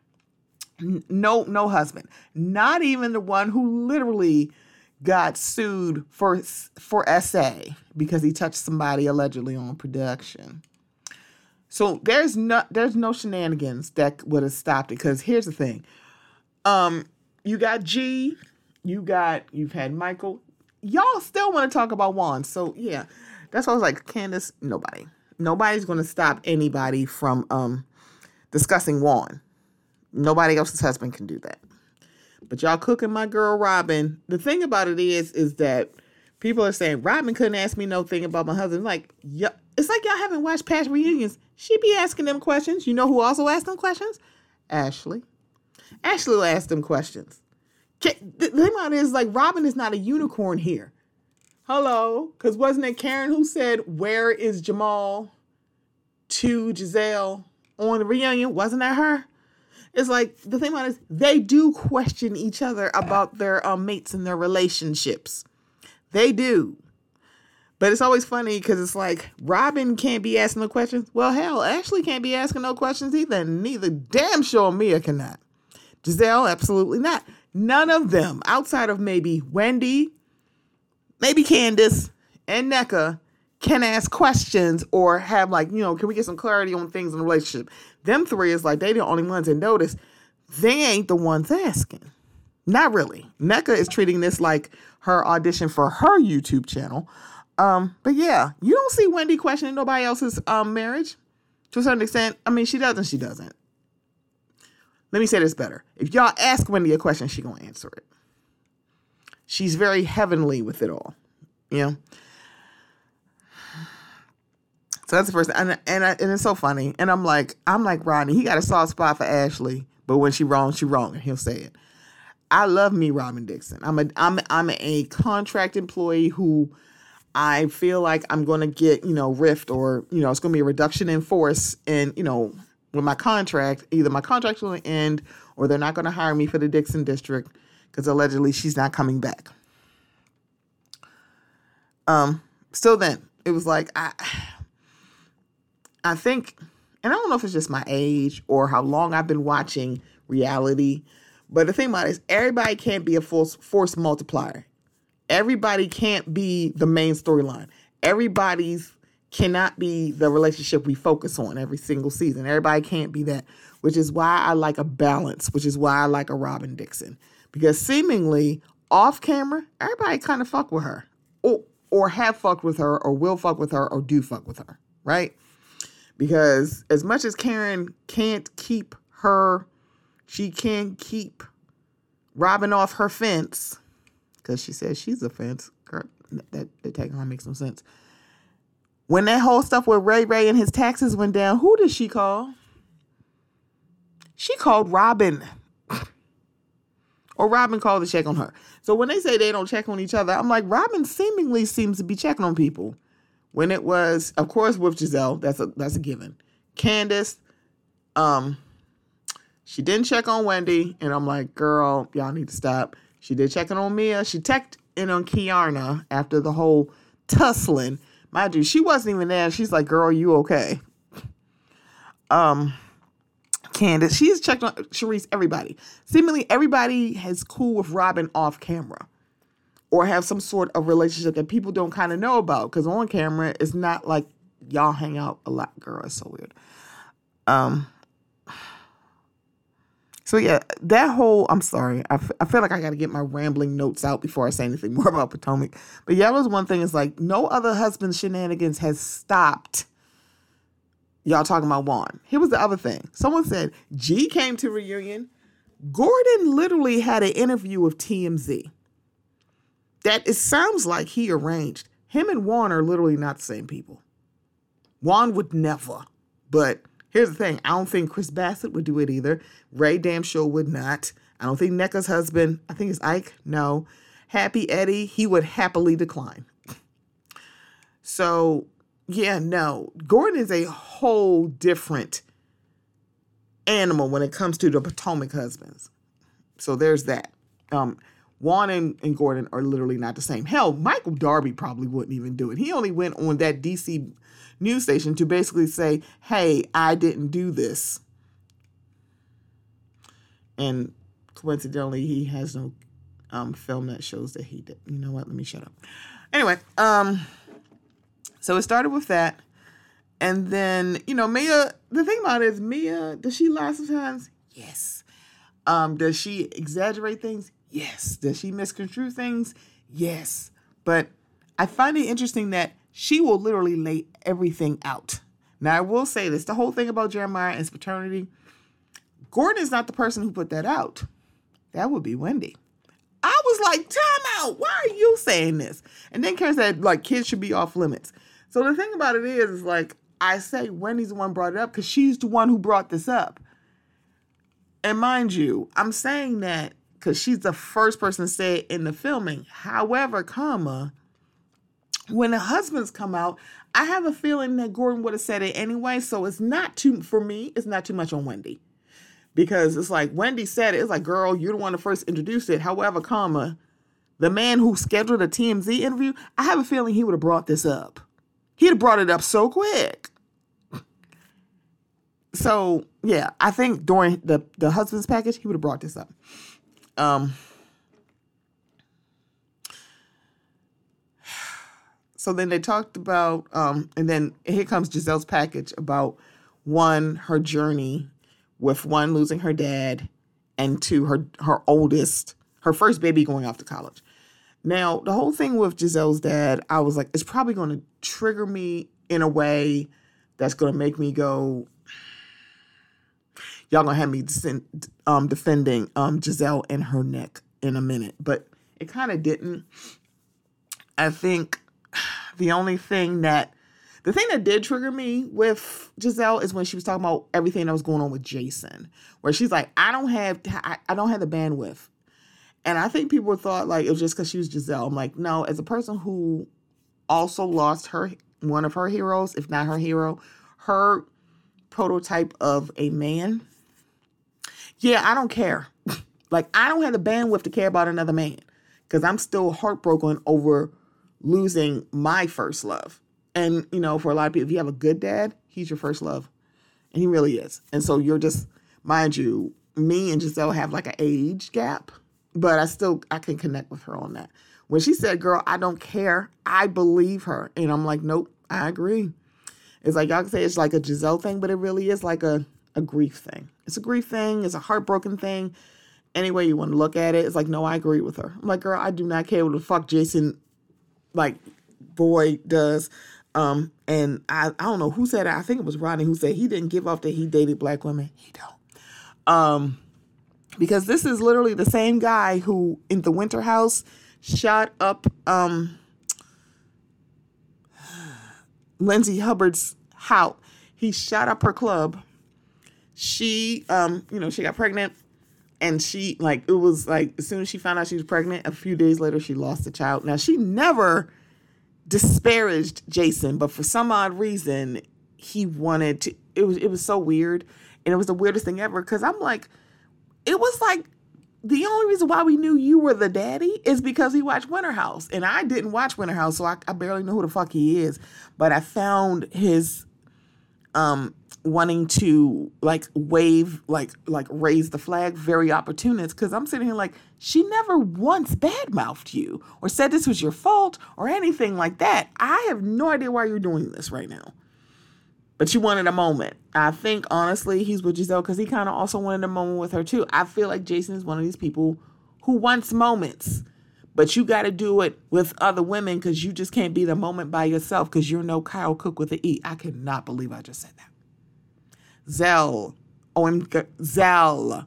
No husband. Not even the one who literally got sued for SA because he touched somebody allegedly on production. So there's no shenanigans that would have stopped it, because here's the thing. You got G, you've had Michael. Y'all still want to talk about Juan. So yeah, that's why I was like, Candace, nobody's going to stop anybody from discussing Juan. Nobody else's husband can do that. But y'all cooking my girl Robin. The thing about it is that people are saying Robin couldn't ask me no thing about my husband. Like, yeah, it's like y'all haven't watched past reunions. She be asking them questions. You know who also asked them questions? Ashley. Ashley will ask them questions. The thing about it is, like, Robin is not a unicorn here. Hello? Because wasn't it Karen who said, where is Jamal to Giselle on the reunion? Wasn't that her? It's like, the thing about it is, they do question each other about their mates and their relationships. They do. But it's always funny because it's like, Robin can't be asking no questions. Well, hell, Ashley can't be asking no questions either. Neither damn sure Mia cannot. Giselle, absolutely not. None of them, outside of maybe Wendy, maybe Candace, and Nneka, can ask questions or have, like, can we get some clarity on things in the relationship? Them three is like, they the only ones that notice. They ain't the ones asking. Not really. Nneka is treating this like her audition for her YouTube channel. But yeah, you don't see Wendy questioning nobody else's marriage to a certain extent. I mean, she doesn't. Let me say this better. If y'all ask Wendy a question, she gonna answer it. She's very heavenly with it all. So that's the first thing. And it's so funny. And I'm like Rodney, he got a soft spot for Ashley, but when she wrong, and he'll say it. I love me, Robin Dixon. I'm a contract employee who I feel like I'm going to get, rift, or, it's going to be a reduction in force. And, with my contract, either my contract will end or they're not going to hire me for the Dixon district because allegedly she's not coming back. Still then, it was like, I think, and I don't know if it's just my age or how long I've been watching reality, but the thing about it is everybody can't be a force multiplier. Everybody can't be the main storyline. Everybody's cannot be the relationship we focus on every single season. Everybody can't be that, which is why I like a balance, which is why I like a Robin Dixon. Because seemingly off camera, everybody kind of fuck with her or have fucked with her or will fuck with her or do fuck with her, right? Because as much as Karen can't keep Robin off her fence, because she says she's a fence. Girl, that tag on makes no sense. When that whole stuff with Ray and his taxes went down, who did she call? She called Robin. Or Robin called to check on her. So when they say they don't check on each other, I'm like, Robin seemingly seems to be checking on people. When it was, of course, with Giselle, that's a given. Candace, she didn't check on Wendy, and I'm like, girl, y'all need to stop. She did check in on Mia. She checked in on Kiarna after the whole tussling, Mind you, she wasn't even there. She's like, girl, you okay? Candace, she has checked on Charisse, everybody. Seemingly everybody has cool with Robin off camera or have some sort of relationship that people don't kind of know about, because on camera it's not like y'all hang out a lot. Girl, it's so weird. So yeah, that whole, I'm sorry, I feel like I got to get my rambling notes out before I say anything more about Potomac. But yeah, that was one thing, is like no other husband shenanigans has stopped y'all talking about Juan. Here was the other thing. Someone said G came to reunion. Gordon literally had an interview with TMZ that it sounds like he arranged. Him and Juan are literally not the same people. Juan would never. But here's the thing. I don't think Chris Bassett would do it either. Ray damn sure would not. I don't think Nneka's husband, I think it's Ike, no. Happy Eddie, he would happily decline. So, yeah, no. Gordon is a whole different animal when it comes to the Potomac husbands. So there's that. Juan and Gordon are literally not the same. Hell, Michael Darby probably wouldn't even do it. He only went on that DC news station to basically say, hey, I didn't do this. And coincidentally, he has no film that shows that he did. You know what? Let me shut up. Anyway, so it started with that. And then, Mia, the thing about it is, Mia, does she lie sometimes? Yes. Does she exaggerate things? Yes. Does she misconstrue things? Yes. But I find it interesting that she will literally lay everything out. Now, I will say this. The whole thing about Jeremiah and his paternity, Gordon is not the person who put that out. That would be Wendy. I was like, time out. Why are you saying this? And then Karen said, like, kids should be off limits. So the thing about it is like, I say Wendy's the one brought it up because she's the one who brought this up. And mind you, I'm saying that because she's the first person to say it in the filming. However, when the husbands come out, I have a feeling that Gordon would have said it anyway. So it's not too, for me, it's not too much on Wendy. Because it's like Wendy said it. It's like, girl, you're the one that first introduced it. However, the man who scheduled a TMZ interview, I have a feeling he would have brought this up. He'd have brought it up so quick. So, yeah, I think during the husband's package, he would have brought this up. So then they talked about, and then here comes Gizelle's package about, one, her journey with, one, losing her dad, and two, her oldest, her first baby going off to college. Now, the whole thing with Gizelle's dad, I was like, it's probably going to trigger me in a way that's going to make me go, y'all going to have me defending Gizelle and her neck in a minute. But it kind of didn't. I think the thing that did trigger me with Gizelle is when she was talking about everything that was going on with Jason, where she's like, I don't have the bandwidth. And I think people thought like it was just because she was Gizelle. I'm like, no, as a person who also lost one of her heroes, if not her hero, her prototype of a man. Yeah, I don't care. Like, I don't have the bandwidth to care about another man because I'm still heartbroken over losing my first love. And, for a lot of people, if you have a good dad, he's your first love. And he really is. And so you're just, mind you, me and Gizelle have like an age gap, but I can connect with her on that. When she said, girl, I don't care, I believe her. And I'm like, nope, I agree. It's like, y'all can say it's like a Gizelle thing, but it really is like a grief thing. It's a grief thing. It's a heartbroken thing. Any way you want to look at it, it's like, no, I agree with her. I'm like, girl, I do not care what the fuck Jason, like, boy does. And I don't know who said it. I think it was Rodney who said he didn't give off that he dated black women. He don't. Because this is literally the same guy who in the Winter House shot up Lindsay Hubbard's house. He shot up her club. She she got pregnant, and she, like, it was like as soon as she found out she was pregnant, a few days later she lost the child. Now, she never disparaged Jason, but for some odd reason he wanted to. It was so weird, and it was the weirdest thing ever because I'm like, it was like the only reason why we knew you were the daddy is because he watched Winter House. And I didn't watch Winter House, so I barely know who the fuck he is. But I found his wanting to like wave, like raise the flag very opportunist, because I'm sitting here like, she never once badmouthed you or said this was your fault or anything like that. I have no idea why you're doing this right now. But you wanted a moment. I think, honestly, he's with Giselle because he kind of also wanted a moment with her, too. I feel like Jason is one of these people who wants moments. But you got to do it with other women because you just can't be the moment by yourself because you're no Kyle Cook with an E. I cannot believe I just said that. Zell. Zell.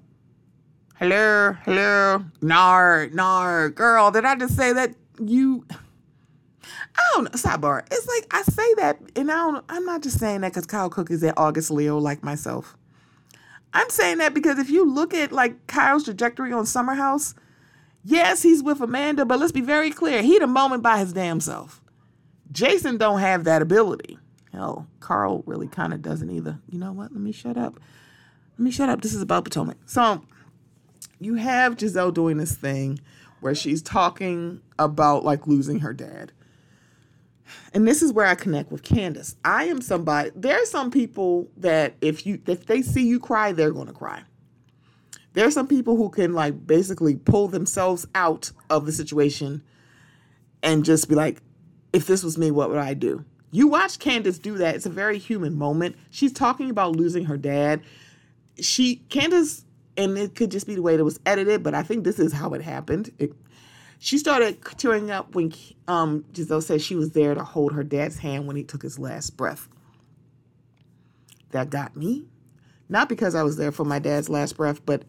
Hello. Nar. Girl, did I just say that you... I don't know, sidebar. It's like I say that, and I'm not just saying that because Kyle Cook is an August Leo like myself. I'm saying that because if you look at like Kyle's trajectory on Summer House, yes, he's with Amanda, but let's be very clear, he the moment by his damn self. Jason don't have that ability. Hell, Carl really kind of doesn't either. You know what? Let me shut up. This is about Potomac. So you have Giselle doing this thing where she's talking about like losing her dad. And this is where I connect with Candace. There are some people that if they see you cry, they're going to cry. There are some people who can like basically pull themselves out of the situation and just be like, if this was me, what would I do? You watch Candace do that. It's a very human moment. She's talking about losing her dad. Candace, and it could just be the way it was edited, but I think this is how it happened. She started tearing up when Giselle said she was there to hold her dad's hand when he took his last breath. That got me. Not because I was there for my dad's last breath, but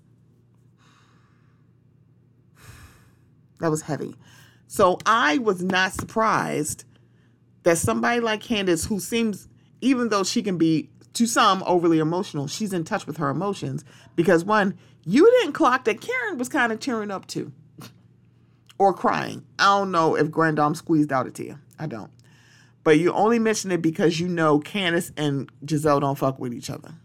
that was heavy. So I was not surprised that somebody like Candace, who seems, even though she can be, to some, overly emotional, she's in touch with her emotions. Because one, you didn't clock that Karen was kind of tearing up too. Or crying. I don't know if Grand Dame squeezed out a tear. I don't. But you only mention it because you know Candace and Giselle don't fuck with each other.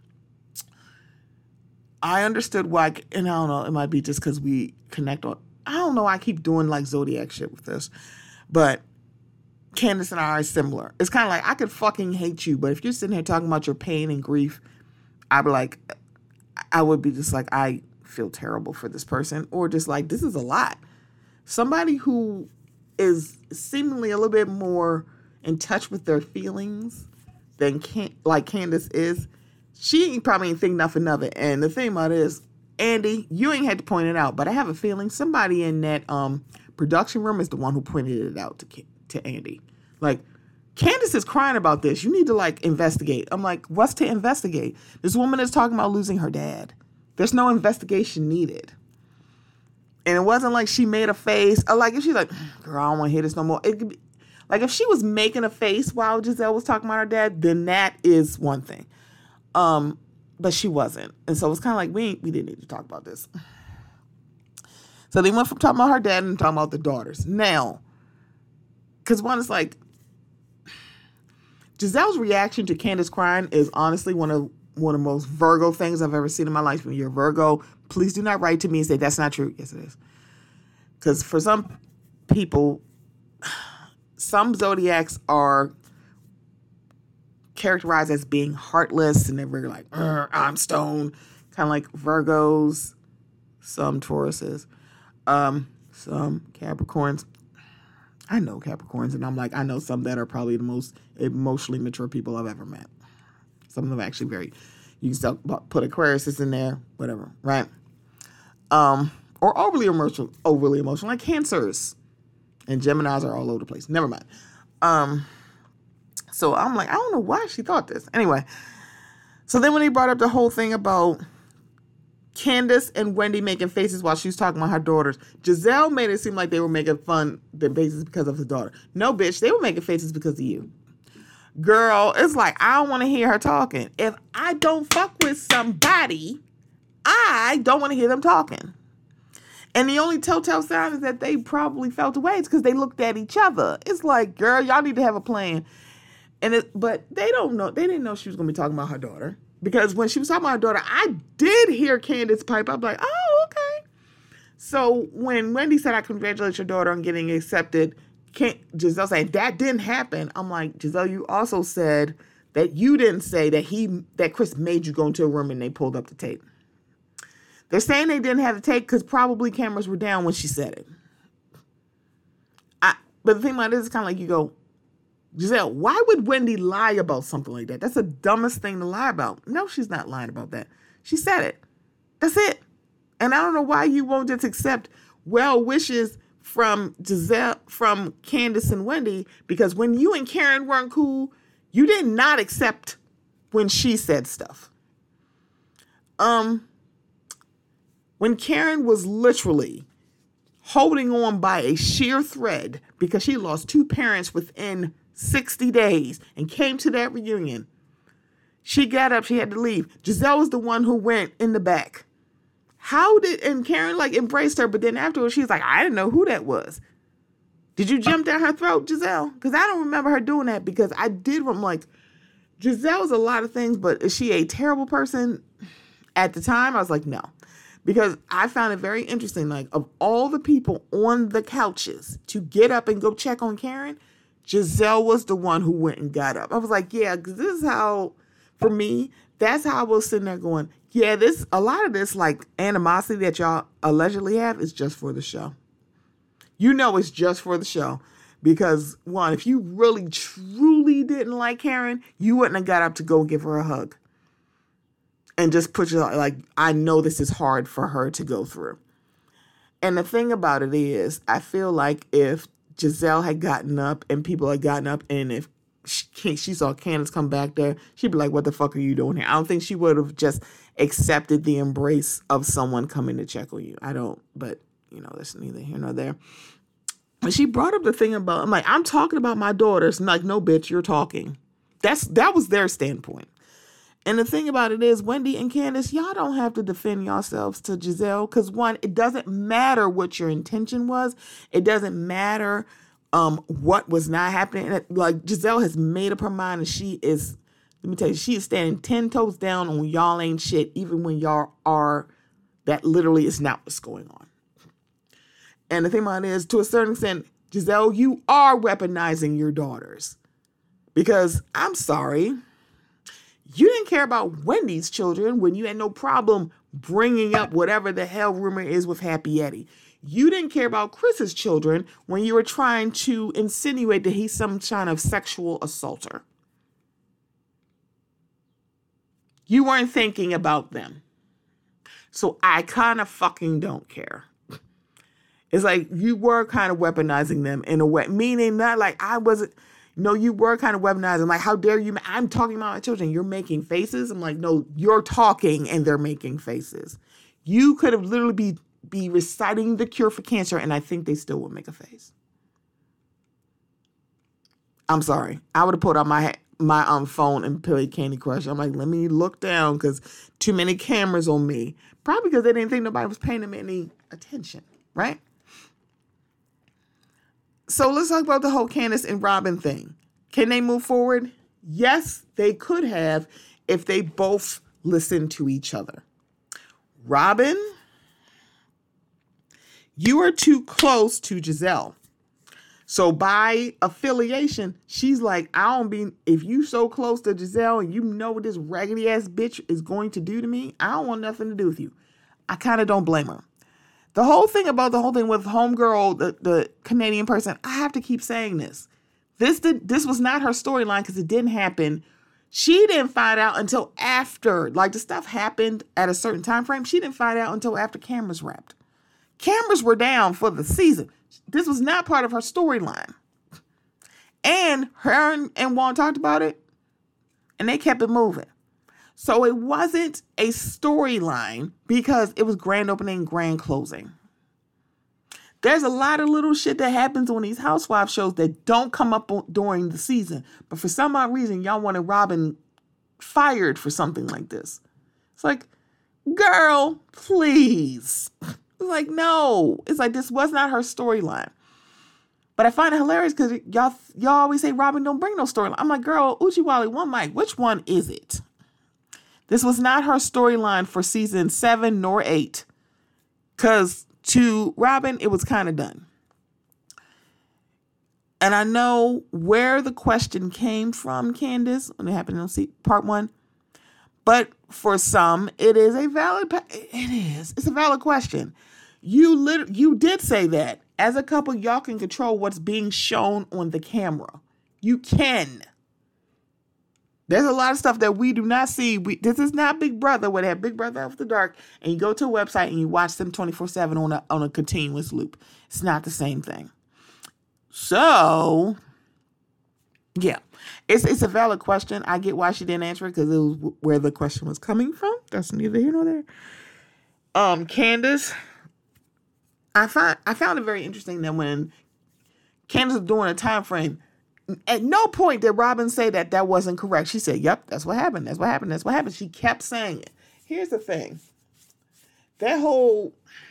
I understood why, and I don't know, it might be just because we connect on, I don't know, I keep doing like Zodiac shit with this. But Candace and I are similar. It's kind of like, I could fucking hate you, but if you're sitting here talking about your pain and grief, I would be just like, I feel terrible for this person. Or just like, this is a lot. Somebody who is seemingly a little bit more in touch with their feelings than Candace is, she probably ain't think nothing of it. And the thing about it is, Andy, you ain't had to point it out, but I have a feeling somebody in that production room is the one who pointed it out to Andy. Like, Candace is crying about this. You need to like investigate. I'm like, what's to investigate? This woman is talking about losing her dad. There's no investigation needed. And it wasn't like she made a face. Or like if she's like, girl, I don't want to hear this no more. It could be, like if she was making a face while Giselle was talking about her dad, then that is one thing. But she wasn't. And so it's kind of like, we didn't need to talk about this. So they went from talking about her dad and talking about the daughters. Now, because one is like, Giselle's reaction to Candace crying is honestly one of the most Virgo things I've ever seen in my life. When you're a Virgo, please do not write to me and say that's not true. Yes, it is. Because for some people, some zodiacs are characterized as being heartless and they're very like, I'm stoned. Kind of like Virgos, some Tauruses, some Capricorns. I know Capricorns, and I'm like, I know some that are probably the most emotionally mature people I've ever met. Some of them actually very, you can still put Aquarius in there, whatever, right? Or overly emotional, like Cancers. And Geminis are all over the place. Never mind. So I'm like, I don't know why she thought this. Anyway, so then when he brought up the whole thing about Candace and Wendy making faces while she was talking about her daughters, Giselle made it seem like they were making their faces because of the daughter. No, bitch, they were making faces because of you. Girl, it's like, I don't want to hear her talking. If I don't fuck with somebody, I don't want to hear them talking. And the only telltale sign is that they probably felt away. It's because they looked at each other. It's like, girl, y'all need to have a plan. But they don't know. They didn't know she was going to be talking about her daughter. Because when she was talking about her daughter, I did hear Candace pipe up like, oh, okay. So when Wendy said, I congratulate your daughter on getting accepted, Giselle said, that didn't happen. I'm like, Giselle, you also said that you didn't say that Chris made you go into a room and they pulled up the tape. They're saying they didn't have the tape because probably cameras were down when she said it. But the thing about it is kind of like you go, Giselle, why would Wendy lie about something like that? That's the dumbest thing to lie about. No, she's not lying about that. She said it. That's it. And I don't know why you won't just accept well wishes from Giselle, from Candace and Wendy, because when you and Karen weren't cool, you did not accept when she said stuff. When Karen was literally holding on by a sheer thread because she lost 2 parents within 60 days and came to that reunion, she got up, she had to leave. Giselle was the one who went in the back. And Karen embraced her, but then afterwards she's like, I didn't know who that was. Did you jump down her throat, Giselle? Because I don't remember her doing that, because I'm like, Giselle's a lot of things, but is she a terrible person? At the time, I was like, no. Because I found it very interesting, of all the people on the couches to get up and go check on Karen, Giselle was the one who went and got up. I was like, yeah, because this is how, for me, that's how I was sitting there going, yeah, a lot of this animosity that y'all allegedly have is just for the show. You know it's just for the show. Because, one, if you really, truly didn't like Karen, you wouldn't have got up to go give her a hug. And just put your, I know this is hard for her to go through. And the thing about it is, I feel like if Giselle had gotten up and people had gotten up, and if she saw Candace come back there, she'd be like, what the fuck are you doing here? I don't think she would have just accepted the embrace of someone coming to check on you. I don't, but, that's neither here nor there. And she brought up the thing about, I'm talking about my daughters. And no, bitch, you're talking. That was their standpoint. And the thing about it is, Wendy and Candace, y'all don't have to defend yourselves to Giselle, because, one, it doesn't matter what your intention was. It doesn't matter what was not happening. Giselle has made up her mind, and she is, let me tell you, she is standing 10 toes down on y'all ain't shit, even when y'all are, that literally is not what's going on. And the thing about it is, to a certain extent, Giselle, you are weaponizing your daughters. Because, I'm sorry, you didn't care about Wendy's children when you had no problem bringing up whatever the hell rumor is with Happy Eddie. You didn't care about Chris's children when you were trying to insinuate that he's some kind of sexual assaulter. You weren't thinking about them. So I kind of fucking don't care. It's like you were kind of weaponizing them in a way, meaning not like I wasn't. No, you were kind of weaponizing. How dare you? I'm talking about my children. You're making faces. I'm like, no, you're talking and they're making faces. You could have literally be reciting the cure for cancer, and I think they still would make a face. I'm sorry. I would have pulled out my phone and played Candy Crush. I'm like, let me look down because too many cameras on me. Probably because they didn't think nobody was paying them any attention, right? So let's talk about the whole Candace and Robin thing. Can they move forward? Yes, they could have if they both listened to each other. Robin, you are too close to Giselle. So by affiliation, she's like, if you so close to Giselle and you know what this raggedy ass bitch is going to do to me, I don't want nothing to do with you. I kind of don't blame her. The whole thing with Homegirl, the Canadian person, I have to keep saying this. This was not her storyline because it didn't happen. She didn't find out until after, the stuff happened at a certain time frame. She didn't find out until after cameras wrapped. Cameras were down for the season. This was not part of her storyline. And her and Juan talked about it, and they kept it moving. So it wasn't a storyline because it was grand opening, grand closing. There's a lot of little shit that happens on these housewife shows that don't come up during the season. But for some odd reason, y'all wanted Robin fired for something like this. It's like, girl, please. It's like, no. It's like, this was not her storyline. But I find it hilarious because y'all always say Robin don't bring no storyline. I'm like, girl, Uchiwali, one mic. Which one is it? This was not her storyline for season 7 nor 8. Because To Robin, it was kind of done. And I know where the question came from, Candace, when it happened on part 1. But for some, it is a valid. It's a valid question. You did say that as a couple, y'all can control what's being shown on the camera. You can. There's a lot of stuff that we do not see. This is not Big Brother, where they have Big Brother After Dark, and you go to a website and you watch them 24/7 on a continuous loop. It's not the same thing. So, yeah, it's a valid question. I get why she didn't answer it, because it was where the question was coming from. That's neither here nor there. Candace, I found it very interesting that when Candace was doing a time frame, at no point did Robin say that wasn't correct. She said, "Yep, that's what happened. That's what happened. That's what happened." She kept saying it. Here's the thing: that whole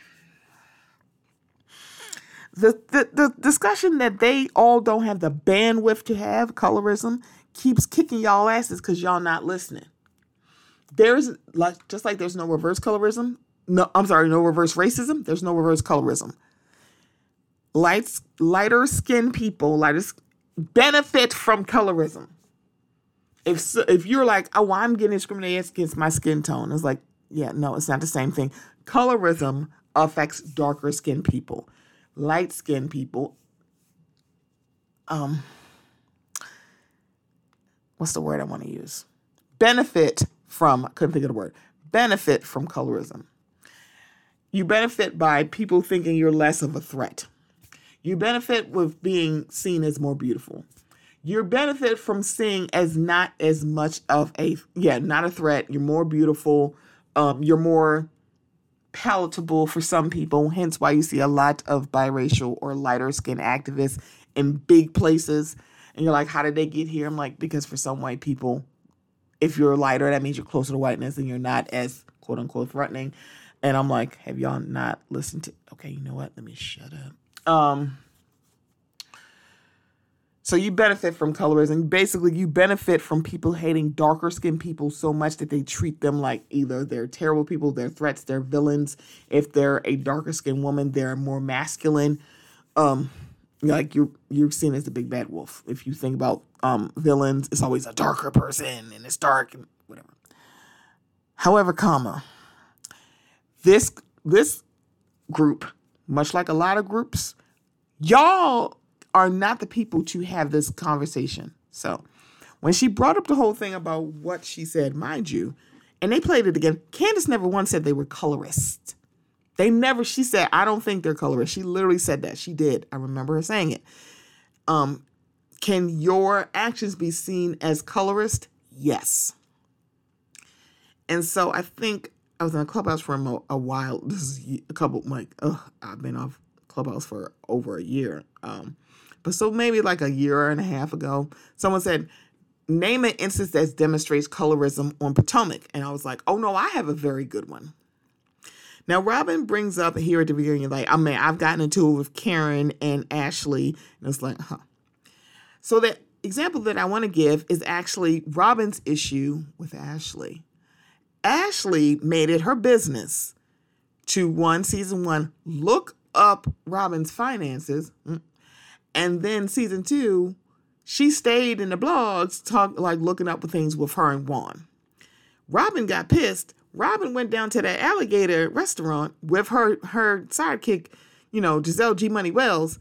the discussion that they all don't have the bandwidth to have colorism keeps kicking y'all asses because y'all not listening. There's just like there's no reverse colorism. No reverse racism. There's no reverse colorism. Lighter skinned people, benefit from colorism. If you're like, oh, well, I'm getting discriminated against my skin tone, it's like, yeah, no, it's not the same thing. Colorism affects darker skinned people. Light skinned people, what's the word I want to use? Couldn't think of the word. Benefit from colorism. You benefit by people thinking you're less of a threat. You benefit with being seen as more beautiful. You benefit from seeing as not as much of not a threat. You're more beautiful. You're more palatable for some people. Hence why you see a lot of biracial or lighter skinned activists in big places. And you're like, how did they get here? I'm like, because for some white people, if you're lighter, that means you're closer to whiteness and you're not as quote unquote threatening. And I'm like, have y'all not listened to, okay, you know what? Let me shut up. So you benefit from colorism. Basically, you benefit from people hating darker skinned people so much that they treat them like either they're terrible people, they're threats, they're villains. If they're a darker skinned woman, they're more masculine. Like you're seen as the big bad wolf. If you think about villains, it's always a darker person and it's dark and whatever. However, this group, much like a lot of groups, y'all are not the people to have this conversation. So when she brought up the whole thing about what she said, mind you, and they played it again, Candace never once said they were colorist. She said, I don't think they're colorist. She literally said that. She did. I remember her saying it. Can your actions be seen as colorist? Yes. And so I think I was in a Clubhouse for a while. This is I've been off Clubhouse for over a year. But so maybe like a year and a half ago, someone said, name an instance that demonstrates colorism on Potomac. And I was like, oh no, I have a very good one. Now, Robin brings up here at the beginning, like, I've gotten into it with Karen and Ashley. And it's like, huh. So the example that I want to give is actually Robin's issue with Ashley. Ashley made it her business to season 1, look up Robin's finances. And then season 2, she stayed in the blogs, looking up things with her and Juan. Robin got pissed. Robin went down to that alligator restaurant with her sidekick, Giselle G. Money Wells,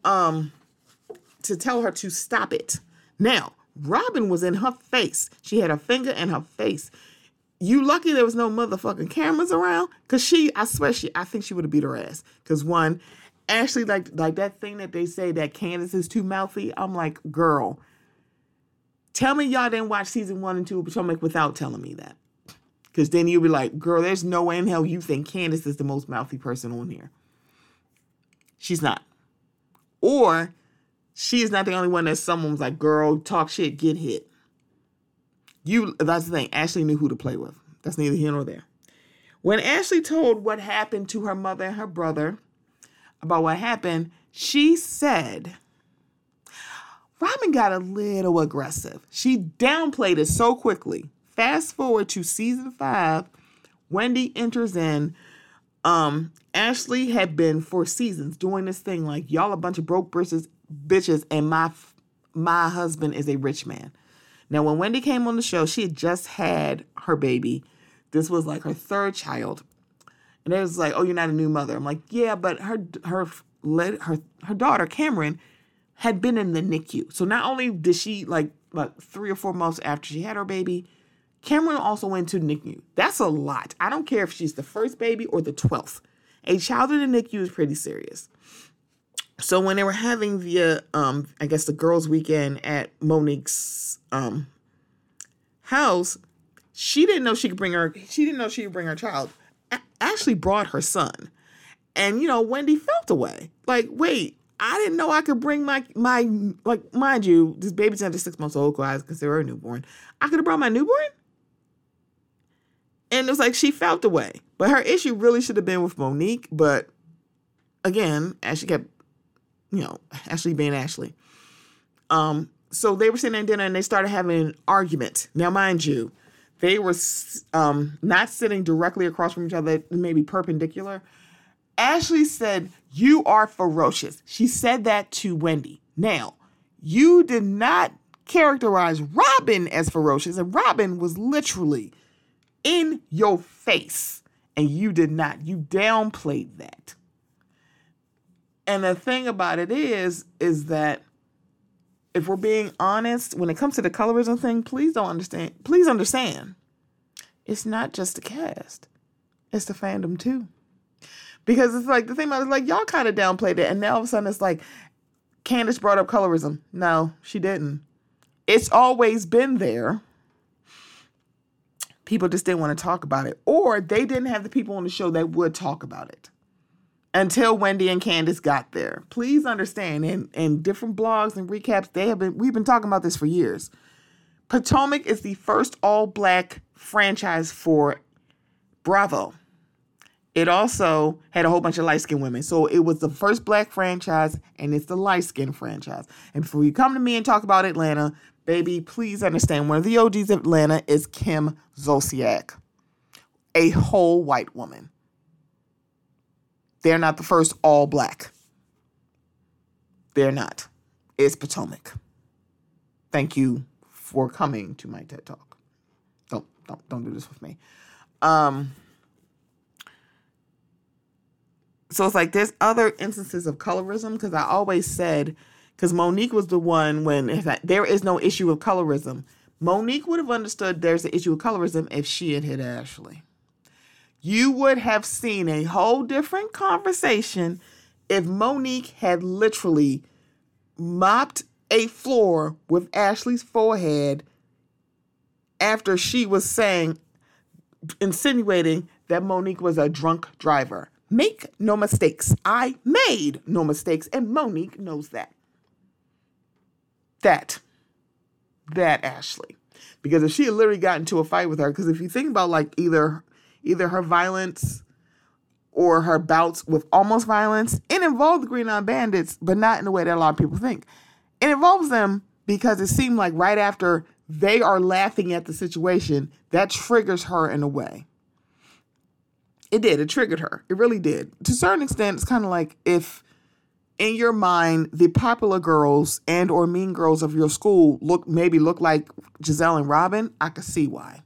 to tell her to stop it. Now, Robin was in her face. She had her finger in her face. You lucky there was no motherfucking cameras around, because I think she would have beat her ass. Because one, Ashley, like that thing that they say that Candace is too mouthy. I'm like, girl, tell me y'all didn't watch season 1 and 2 of Potomac without telling me that. Because then you'll be like, girl, there's no way in hell you think Candace is the most mouthy person on here. She's not. Or she is not the only one that someone's like, girl, talk shit, get hit. That's the thing. Ashley knew who to play with. That's neither here nor there. When Ashley told what happened to her mother and her brother about what happened, she said, Robin got a little aggressive. She downplayed it so quickly. Fast forward to season 5, Wendy enters in. Ashley had been for seasons doing this thing like, y'all a bunch of broke bitches, and my husband is a rich man. Now, when Wendy came on the show, she had just had her baby. This was like her third child. And it was like, oh, you're not a new mother. I'm like, yeah, but her daughter, Cameron, had been in the NICU. So not only did she, like 3 or 4 months after she had her baby, Cameron also went to NICU. That's a lot. I don't care if she's the first baby or the 12th. A child in the NICU is pretty serious. So when they were having the, I guess the girls' weekend at Monique's house, she didn't know she could bring her child. Ashley brought her son. And, Wendy felt away. Like, wait, I didn't know I could bring my like, mind you, this baby's under 6 months old, because I consider her a newborn. I could have brought my newborn? And it was like, she felt away. But her issue really should have been with Monique. But again, Ashley kept, Ashley being Ashley. So they were sitting at dinner and they started having an argument. Now, mind you, they were not sitting directly across from each other, maybe perpendicular. Ashley said, "You are ferocious." She said that to Wendy. Now, you did not characterize Robin as ferocious, and Robin was literally in your face, and you did not. You downplayed that. And the thing about it is that if we're being honest, when it comes to the colorism thing, please understand. It's not just the cast. It's the fandom too. Because it's like, the thing about it is like, y'all kind of downplayed it. And now all of a sudden it's like, Candace brought up colorism. No, she didn't. It's always been there. People just didn't want to talk about it. Or they didn't have the people on the show that would talk about it. Until Wendy and Candace got there. Please understand, in different blogs and recaps, we've been talking about this for years. Potomac is the first all-black franchise for Bravo. It also had a whole bunch of light-skinned women. So it was the first black franchise, and it's the light-skinned franchise. And before you come to me and talk about Atlanta, baby, please understand, one of the OGs of Atlanta is Kim Zolciak, a whole white woman. They're not the first all black. They're not. It's Potomac. Thank you for coming to my TED Talk. Don't do this with me. So it's like there's other instances of colorism, because I always said, because Monique was the one when there is no issue of colorism. Monique would have understood there's an issue of colorism if she had hit Ashley. You would have seen a whole different conversation if Monique had literally mopped a floor with Ashley's forehead after she was insinuating that Monique was a drunk driver. Make no mistakes. I made no mistakes, and Monique knows that. That Ashley. Because if she had literally got into a fight with her, because if you think about like either her violence or her bouts with almost violence, it involved the Green Line Bandits, but not in the way that a lot of people think. It involves them because it seemed like right after they are laughing at the situation, that triggers her in a way. It did. It triggered her. It really did. To a certain extent, it's kind of like if in your mind, the popular girls and or mean girls of your school look like Giselle and Robin, I could see why.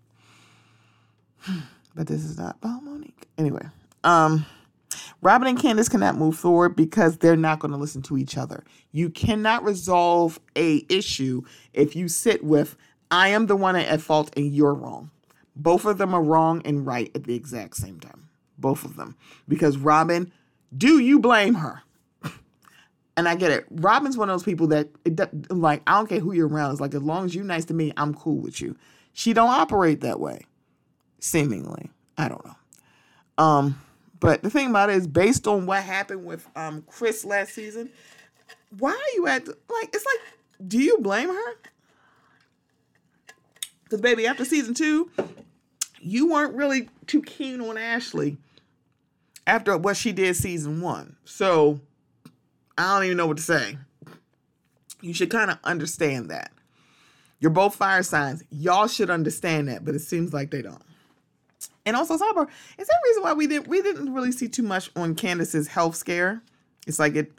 But this is not about Monique. Anyway, Robin and Candace cannot move forward because they're not going to listen to each other. You cannot resolve a issue if you sit with, I am the one at fault and you're wrong. Both of them are wrong and right at the exact same time. Both of them. Because Robin, do you blame her? And I get it. Robin's one of those people that, like, I don't care who you're around. It's like, as long as you're nice to me, I'm cool with you. She don't operate that way. Seemingly. I don't know. But the thing about it is, based on what happened with Chris last season, why are you it's like, do you blame her? Because, baby, after season 2, you weren't really too keen on Ashley after what she did season 1. So, I don't even know what to say. You should kind of understand that. You're both fire signs. Y'all should understand that, but it seems like they don't. And also, sidebar, is there a reason why we didn't really see too much on Candace's health scare? It's like it,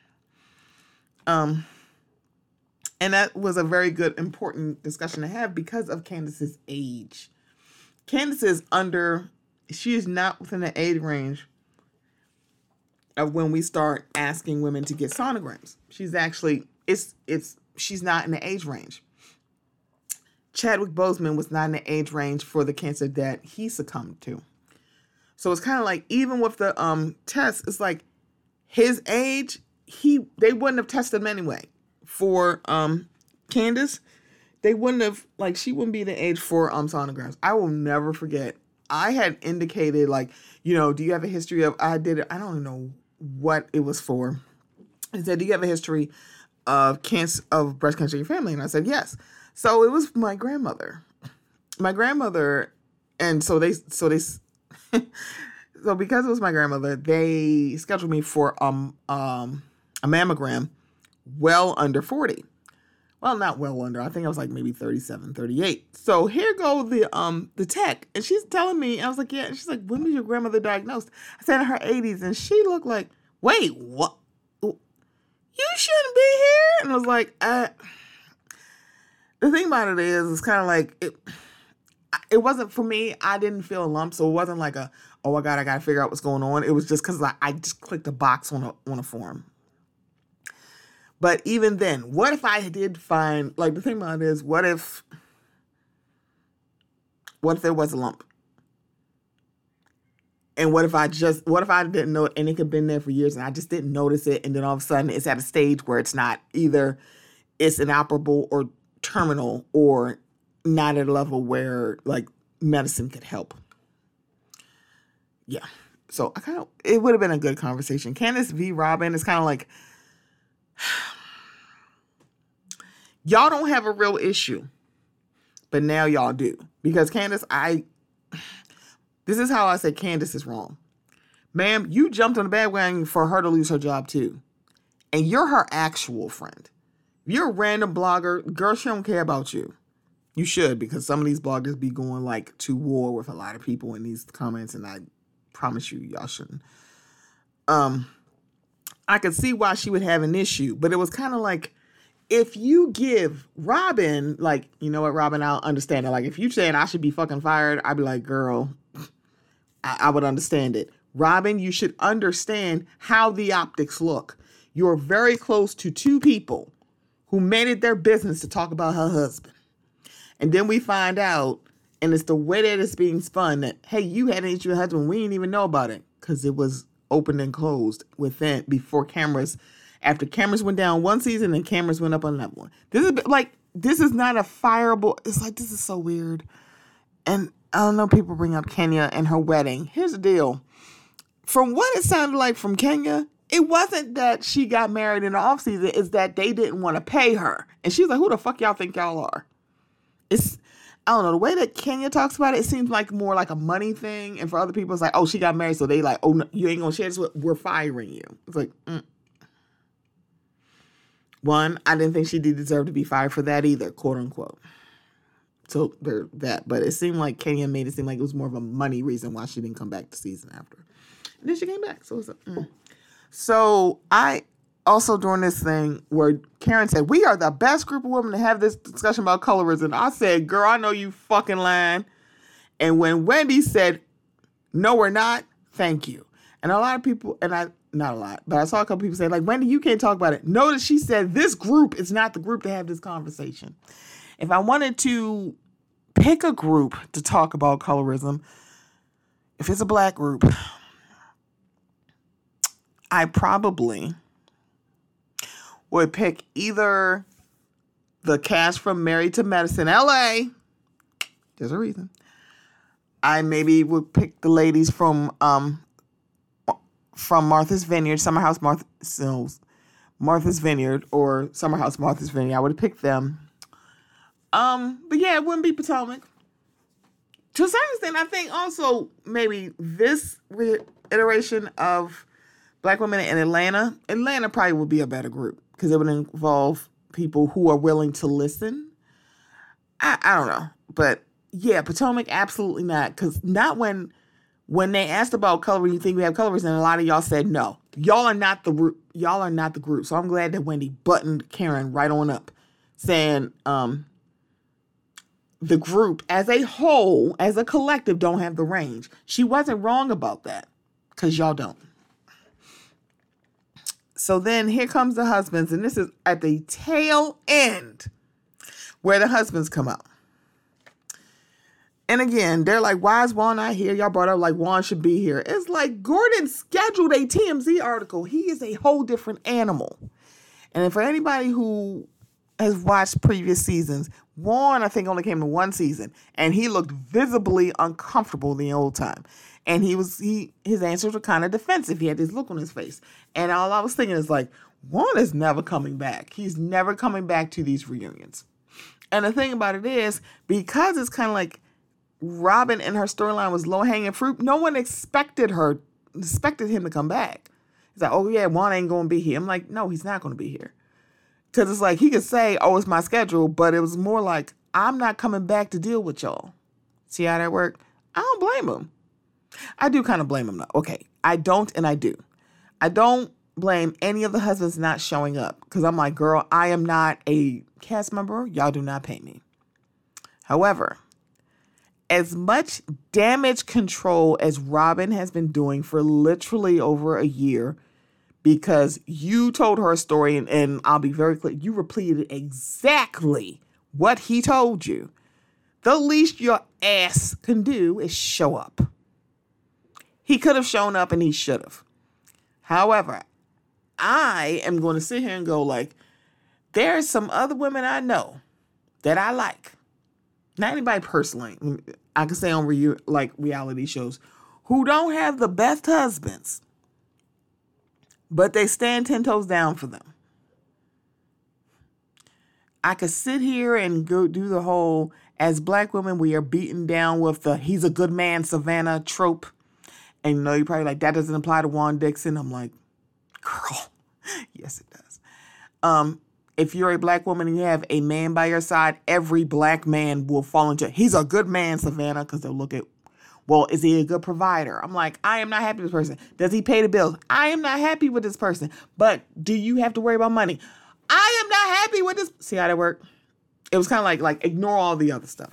and that was a very good, important discussion to have because of Candace's age. Candace is she is not within the age range of when we start asking women to get sonograms. She's actually, she's not in the age range. Chadwick Boseman was not in the age range for the cancer that he succumbed to. So it's kind of like, even with the test, it's like his age, they wouldn't have tested him anyway. For Candace, they wouldn't have, like, she wouldn't be the age for sonograms. I will never forget. I had indicated, like, do you have a history of, I don't know what it was for. I said, do you have a history of breast cancer in your family? And I said, yes. So it was my grandmother. And so because it was my grandmother, they scheduled me for a mammogram well under 40. Well, not well under. I think I was like maybe 37, 38. So here go the tech. And she's telling me, I was like, yeah. And she's like, when was your grandmother diagnosed? I said in her 80s. And she looked like, wait, what? You shouldn't be here. And I was like, the thing about it is, it's kind of like, it wasn't for me. I didn't feel a lump. So it wasn't like oh my God, I got to figure out what's going on. It was just because I just clicked a box on a form. But even then, what if I did find, like, the thing about it is, what if there was a lump? And what if I didn't know, and it could have been there for years and I just didn't notice it, and then all of a sudden it's at a stage where it's not, either it's inoperable or terminal or not at a level where, like, medicine could help. Yeah. So it would have been a good conversation. Candace v. Robin is kind of like, y'all don't have a real issue, but now y'all do. Because Candace, this is how I say Candace is wrong. Ma'am, you jumped on the bandwagon for her to lose her job too. And you're her actual friend. If you're a random blogger, girl, she don't care about you. You should, because some of these bloggers be going like to war with a lot of people in these comments, and I promise you, y'all shouldn't. I could see why she would have an issue, but it was kind of like, if you give Robin, like, you know what, Robin, I'll understand it. Like, if you saying I should be fucking fired, I'd be like, girl, I would understand it. Robin, you should understand how the optics look. You're very close to two people who made it their business to talk about her husband. And then we find out, and it's the way that it's being spun, that, hey, you had an issue with your husband. We didn't even know about it because it was opened and closed before cameras. After cameras went down one season and cameras went up on another one. This is not a fireable. It's like, this is so weird. And I don't know, people bring up Kenya and her wedding. Here's the deal. From what it sounded like from Kenya, it wasn't that she got married in the off season. It's that they didn't want to pay her. And she's like, who the fuck y'all think y'all are? I don't know, the way that Kenya talks about it seems like more like a money thing. And for other people, it's like, oh, she got married, so they like, oh, no, you ain't gonna share this, we're firing you. It's like, One, I didn't think she did deserve to be fired for that either, quote unquote. So there's that. But it seemed like Kenya made it seem like it was more of a money reason why she didn't come back the season after. And then she came back. So it was like, So I also, during this thing where Karen said, we are the best group of women to have this discussion about colorism. I said, girl, I know you fucking lying. And when Wendy said, no, we're not, thank you. And a lot of people, not a lot, but I saw a couple people say, like, Wendy, you can't talk about it. Notice she said, this group is not the group to have this conversation. If I wanted to pick a group to talk about colorism, if it's a black group, I probably would pick either the cast from Married to Medicine, LA. There's a reason. I maybe would pick the ladies from Martha's Vineyard, Martha's Vineyard, or Summer House Martha's Vineyard. I would pick them. But yeah, it wouldn't be Potomac. To a certain extent, I think also maybe this iteration of Black women in Atlanta probably would be a better group because it would involve people who are willing to listen. I don't know, but Yeah, Potomac, absolutely not. Because not when they asked about colorism, you think we have colorism, and a lot of y'all said no. Y'all are not the group. Y'all are not the group. So I'm glad that Wendy buttoned Karen right on up, saying the group as a whole, as a collective, don't have the range. She wasn't wrong about that, because y'all don't. So then here comes the husbands, and this is at the tail end where the husbands come out. And again, they're like, why is Juan not here? Y'all brought up like Juan should be here. It's like Gordon scheduled a TMZ article. He is a whole different animal. And for anybody who has watched previous seasons, Juan, I think, only came to one season, and he looked visibly uncomfortable the whole time. And his answers were kind of defensive. He had this look on his face. And all I was thinking is like, Juan is never coming back. He's never coming back to these reunions. And the thing about it is, because it's kind of like Robin and her storyline was low-hanging fruit, no one expected him to come back. It's like, oh yeah, Juan ain't going to be here. I'm like, no, he's not going to be here. Because it's like, he could say, oh, it's my schedule, but it was more like, I'm not coming back to deal with y'all. See how that worked? I don't blame him. I do kind of blame him, though. Okay, I don't and I do. I don't blame any of the husbands not showing up, because I'm like, girl, I am not a cast member. Y'all do not pay me. However, as much damage control as Robin has been doing for literally over a year, because you told her a story, and I'll be very clear, you repeated exactly what he told you. The least your ass can do is show up. He could have shown up and he should have. However, I am going to sit here and go like, there's some other women I know that I like. Not anybody personally. I can say on reality shows who don't have the best husbands, but they stand 10 toes down for them. I could sit here and go do the whole, as black women, we are beaten down with the he's a good man, Savannah trope. And you're probably like, that doesn't apply to Juan Dixon. I'm like, girl, yes, it does. If you're a black woman and you have a man by your side, every black man will fall into, he's a good man, Savannah, because they'll look at, well, is he a good provider? I'm like, I am not happy with this person. Does he pay the bills? I am not happy with this person. But do you have to worry about money? I am not happy with this. See how that worked? It was kind of like ignore all the other stuff.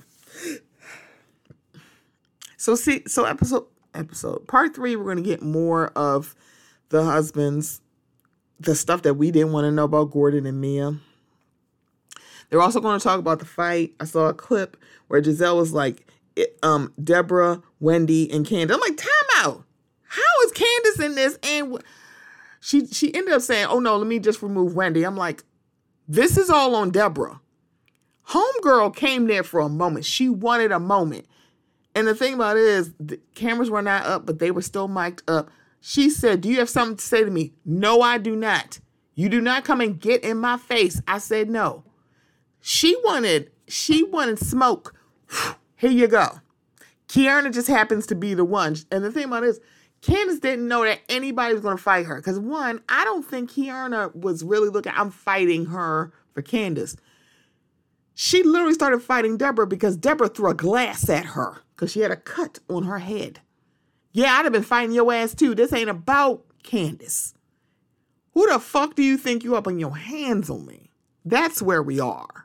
So episode part 3, we're going to get more of the husbands, the stuff that we didn't want to know about Gordon and Mia. They're also going to talk about the fight. I saw a clip where Giselle was like, Deborah, Wendy, and Candace. I'm like, time out. How is Candace in this? And she ended up saying, oh no, let me just remove Wendy. I'm like, this is all on Deborah. Homegirl came there for a moment. She wanted a moment. And the thing about it is, the cameras were not up, but they were still mic'd up. She said, do you have something to say to me? No, I do not. You do not come and get in my face. I said no. She wanted smoke. Here you go. Kiana just happens to be the one. And the thing about it is, Candace didn't know that anybody was going to fight her. Because one, I don't think Kiana was really looking, I'm fighting her for Candace. She literally started fighting Deborah because Deborah threw a glass at her because she had a cut on her head. Yeah, I'd have been fighting your ass too. This ain't about Candace. Who the fuck do you think you are putting your hands on me? That's where we are.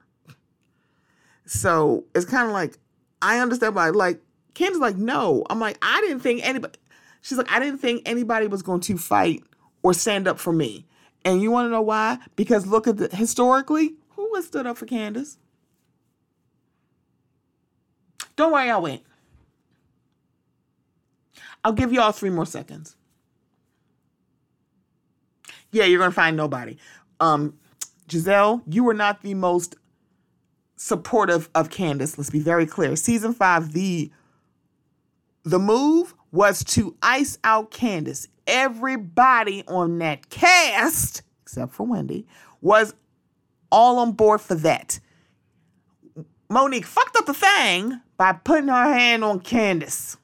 So it's kind of like, I understand why, like, Candace like, no. I'm like, I didn't think anybody, she's like, I didn't think anybody was going to fight or stand up for me. And you want to know why? Because look at historically, who has stood up for Candace? Don't worry, I'll wait. I'll give y'all 3 more seconds. Yeah, you're going to find nobody. Giselle, you were not the most supportive of Candace. Let's be very clear. Season 5, the move was to ice out Candace. Everybody on that cast, except for Wendy, was all on board for that. Monique fucked up the thing by putting her hand on Candace.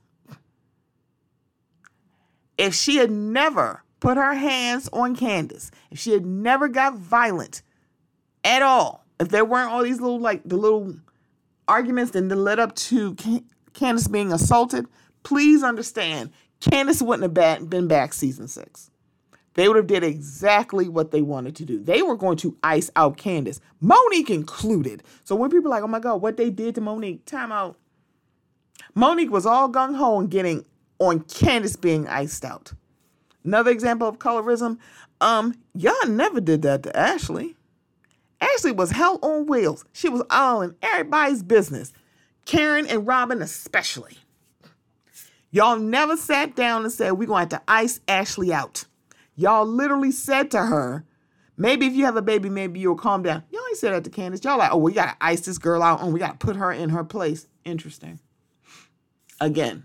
If she had never put her hands on Candace, if she had never got violent at all, if there weren't all these little, like, the little arguments that led up to Candace being assaulted, please understand, Candace wouldn't have been back season 6. They would have did exactly what they wanted to do. They were going to ice out Candace, Monique included. So when people are like, oh my God, what they did to Monique, time out. Monique was all gung-ho and getting on Candace being iced out. Another example of colorism, y'all never did that to Ashley. Ashley was hell on wheels. She was all in everybody's business. Karen and Robin especially. Y'all never sat down and said, we're going to have to ice Ashley out. Y'all literally said to her, maybe if you have a baby, maybe you'll calm down. Y'all ain't said that to Candace. Y'all like, oh, we got to ice this girl out and we got to put her in her place. Interesting. Again,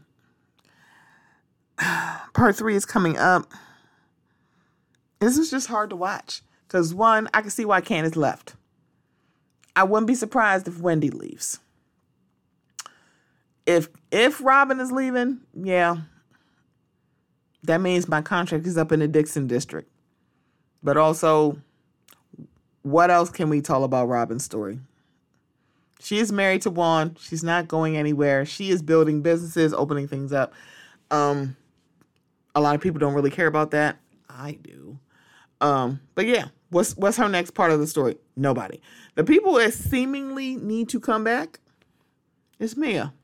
part 3 is coming up. This was just hard to watch. Because one, I can see why Candace left. I wouldn't be surprised if Wendy leaves. If Robin is leaving, yeah, that means my contract is up in the Dixon district. But also, what else can we tell about Robin's story? She is married to Juan. She's not going anywhere. She is building businesses, opening things up. A lot of people don't really care about that. I do. But yeah, what's her next part of the story? Nobody. The people that seemingly need to come back is Mia.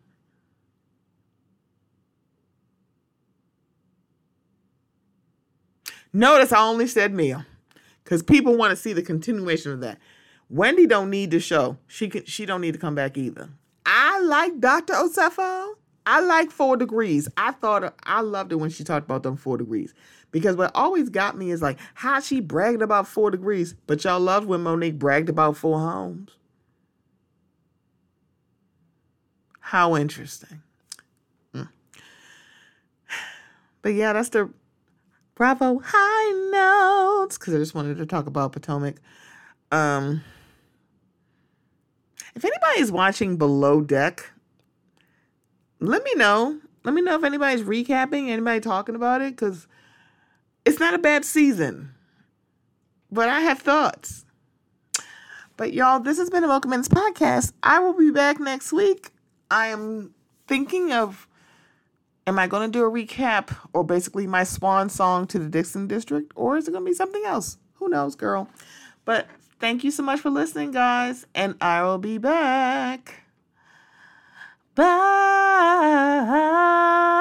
Notice I only said Mia because people want to see the continuation of that. Wendy don't need the show. She don't need to come back either. I like Dr. Osefo. I like 4 Degrees. I loved it when she talked about them 4 Degrees. Because what always got me is like how she bragged about 4 Degrees, but y'all loved when Monique bragged about 4 Homes. How interesting. But yeah, that's the Bravo high notes. Because I just wanted to talk about Potomac. If anybody's watching Below Deck, let me know. Let me know if anybody's recapping, anybody talking about it, because it's not a bad season. But I have thoughts. But y'all, this has been a Mocha Minutes podcast. I will be back next week. I am thinking of, am I going to do a recap or basically my swan song to the Dixon District? Or is it going to be something else? Who knows, girl? But thank you so much for listening, guys. And I will be back. Bye.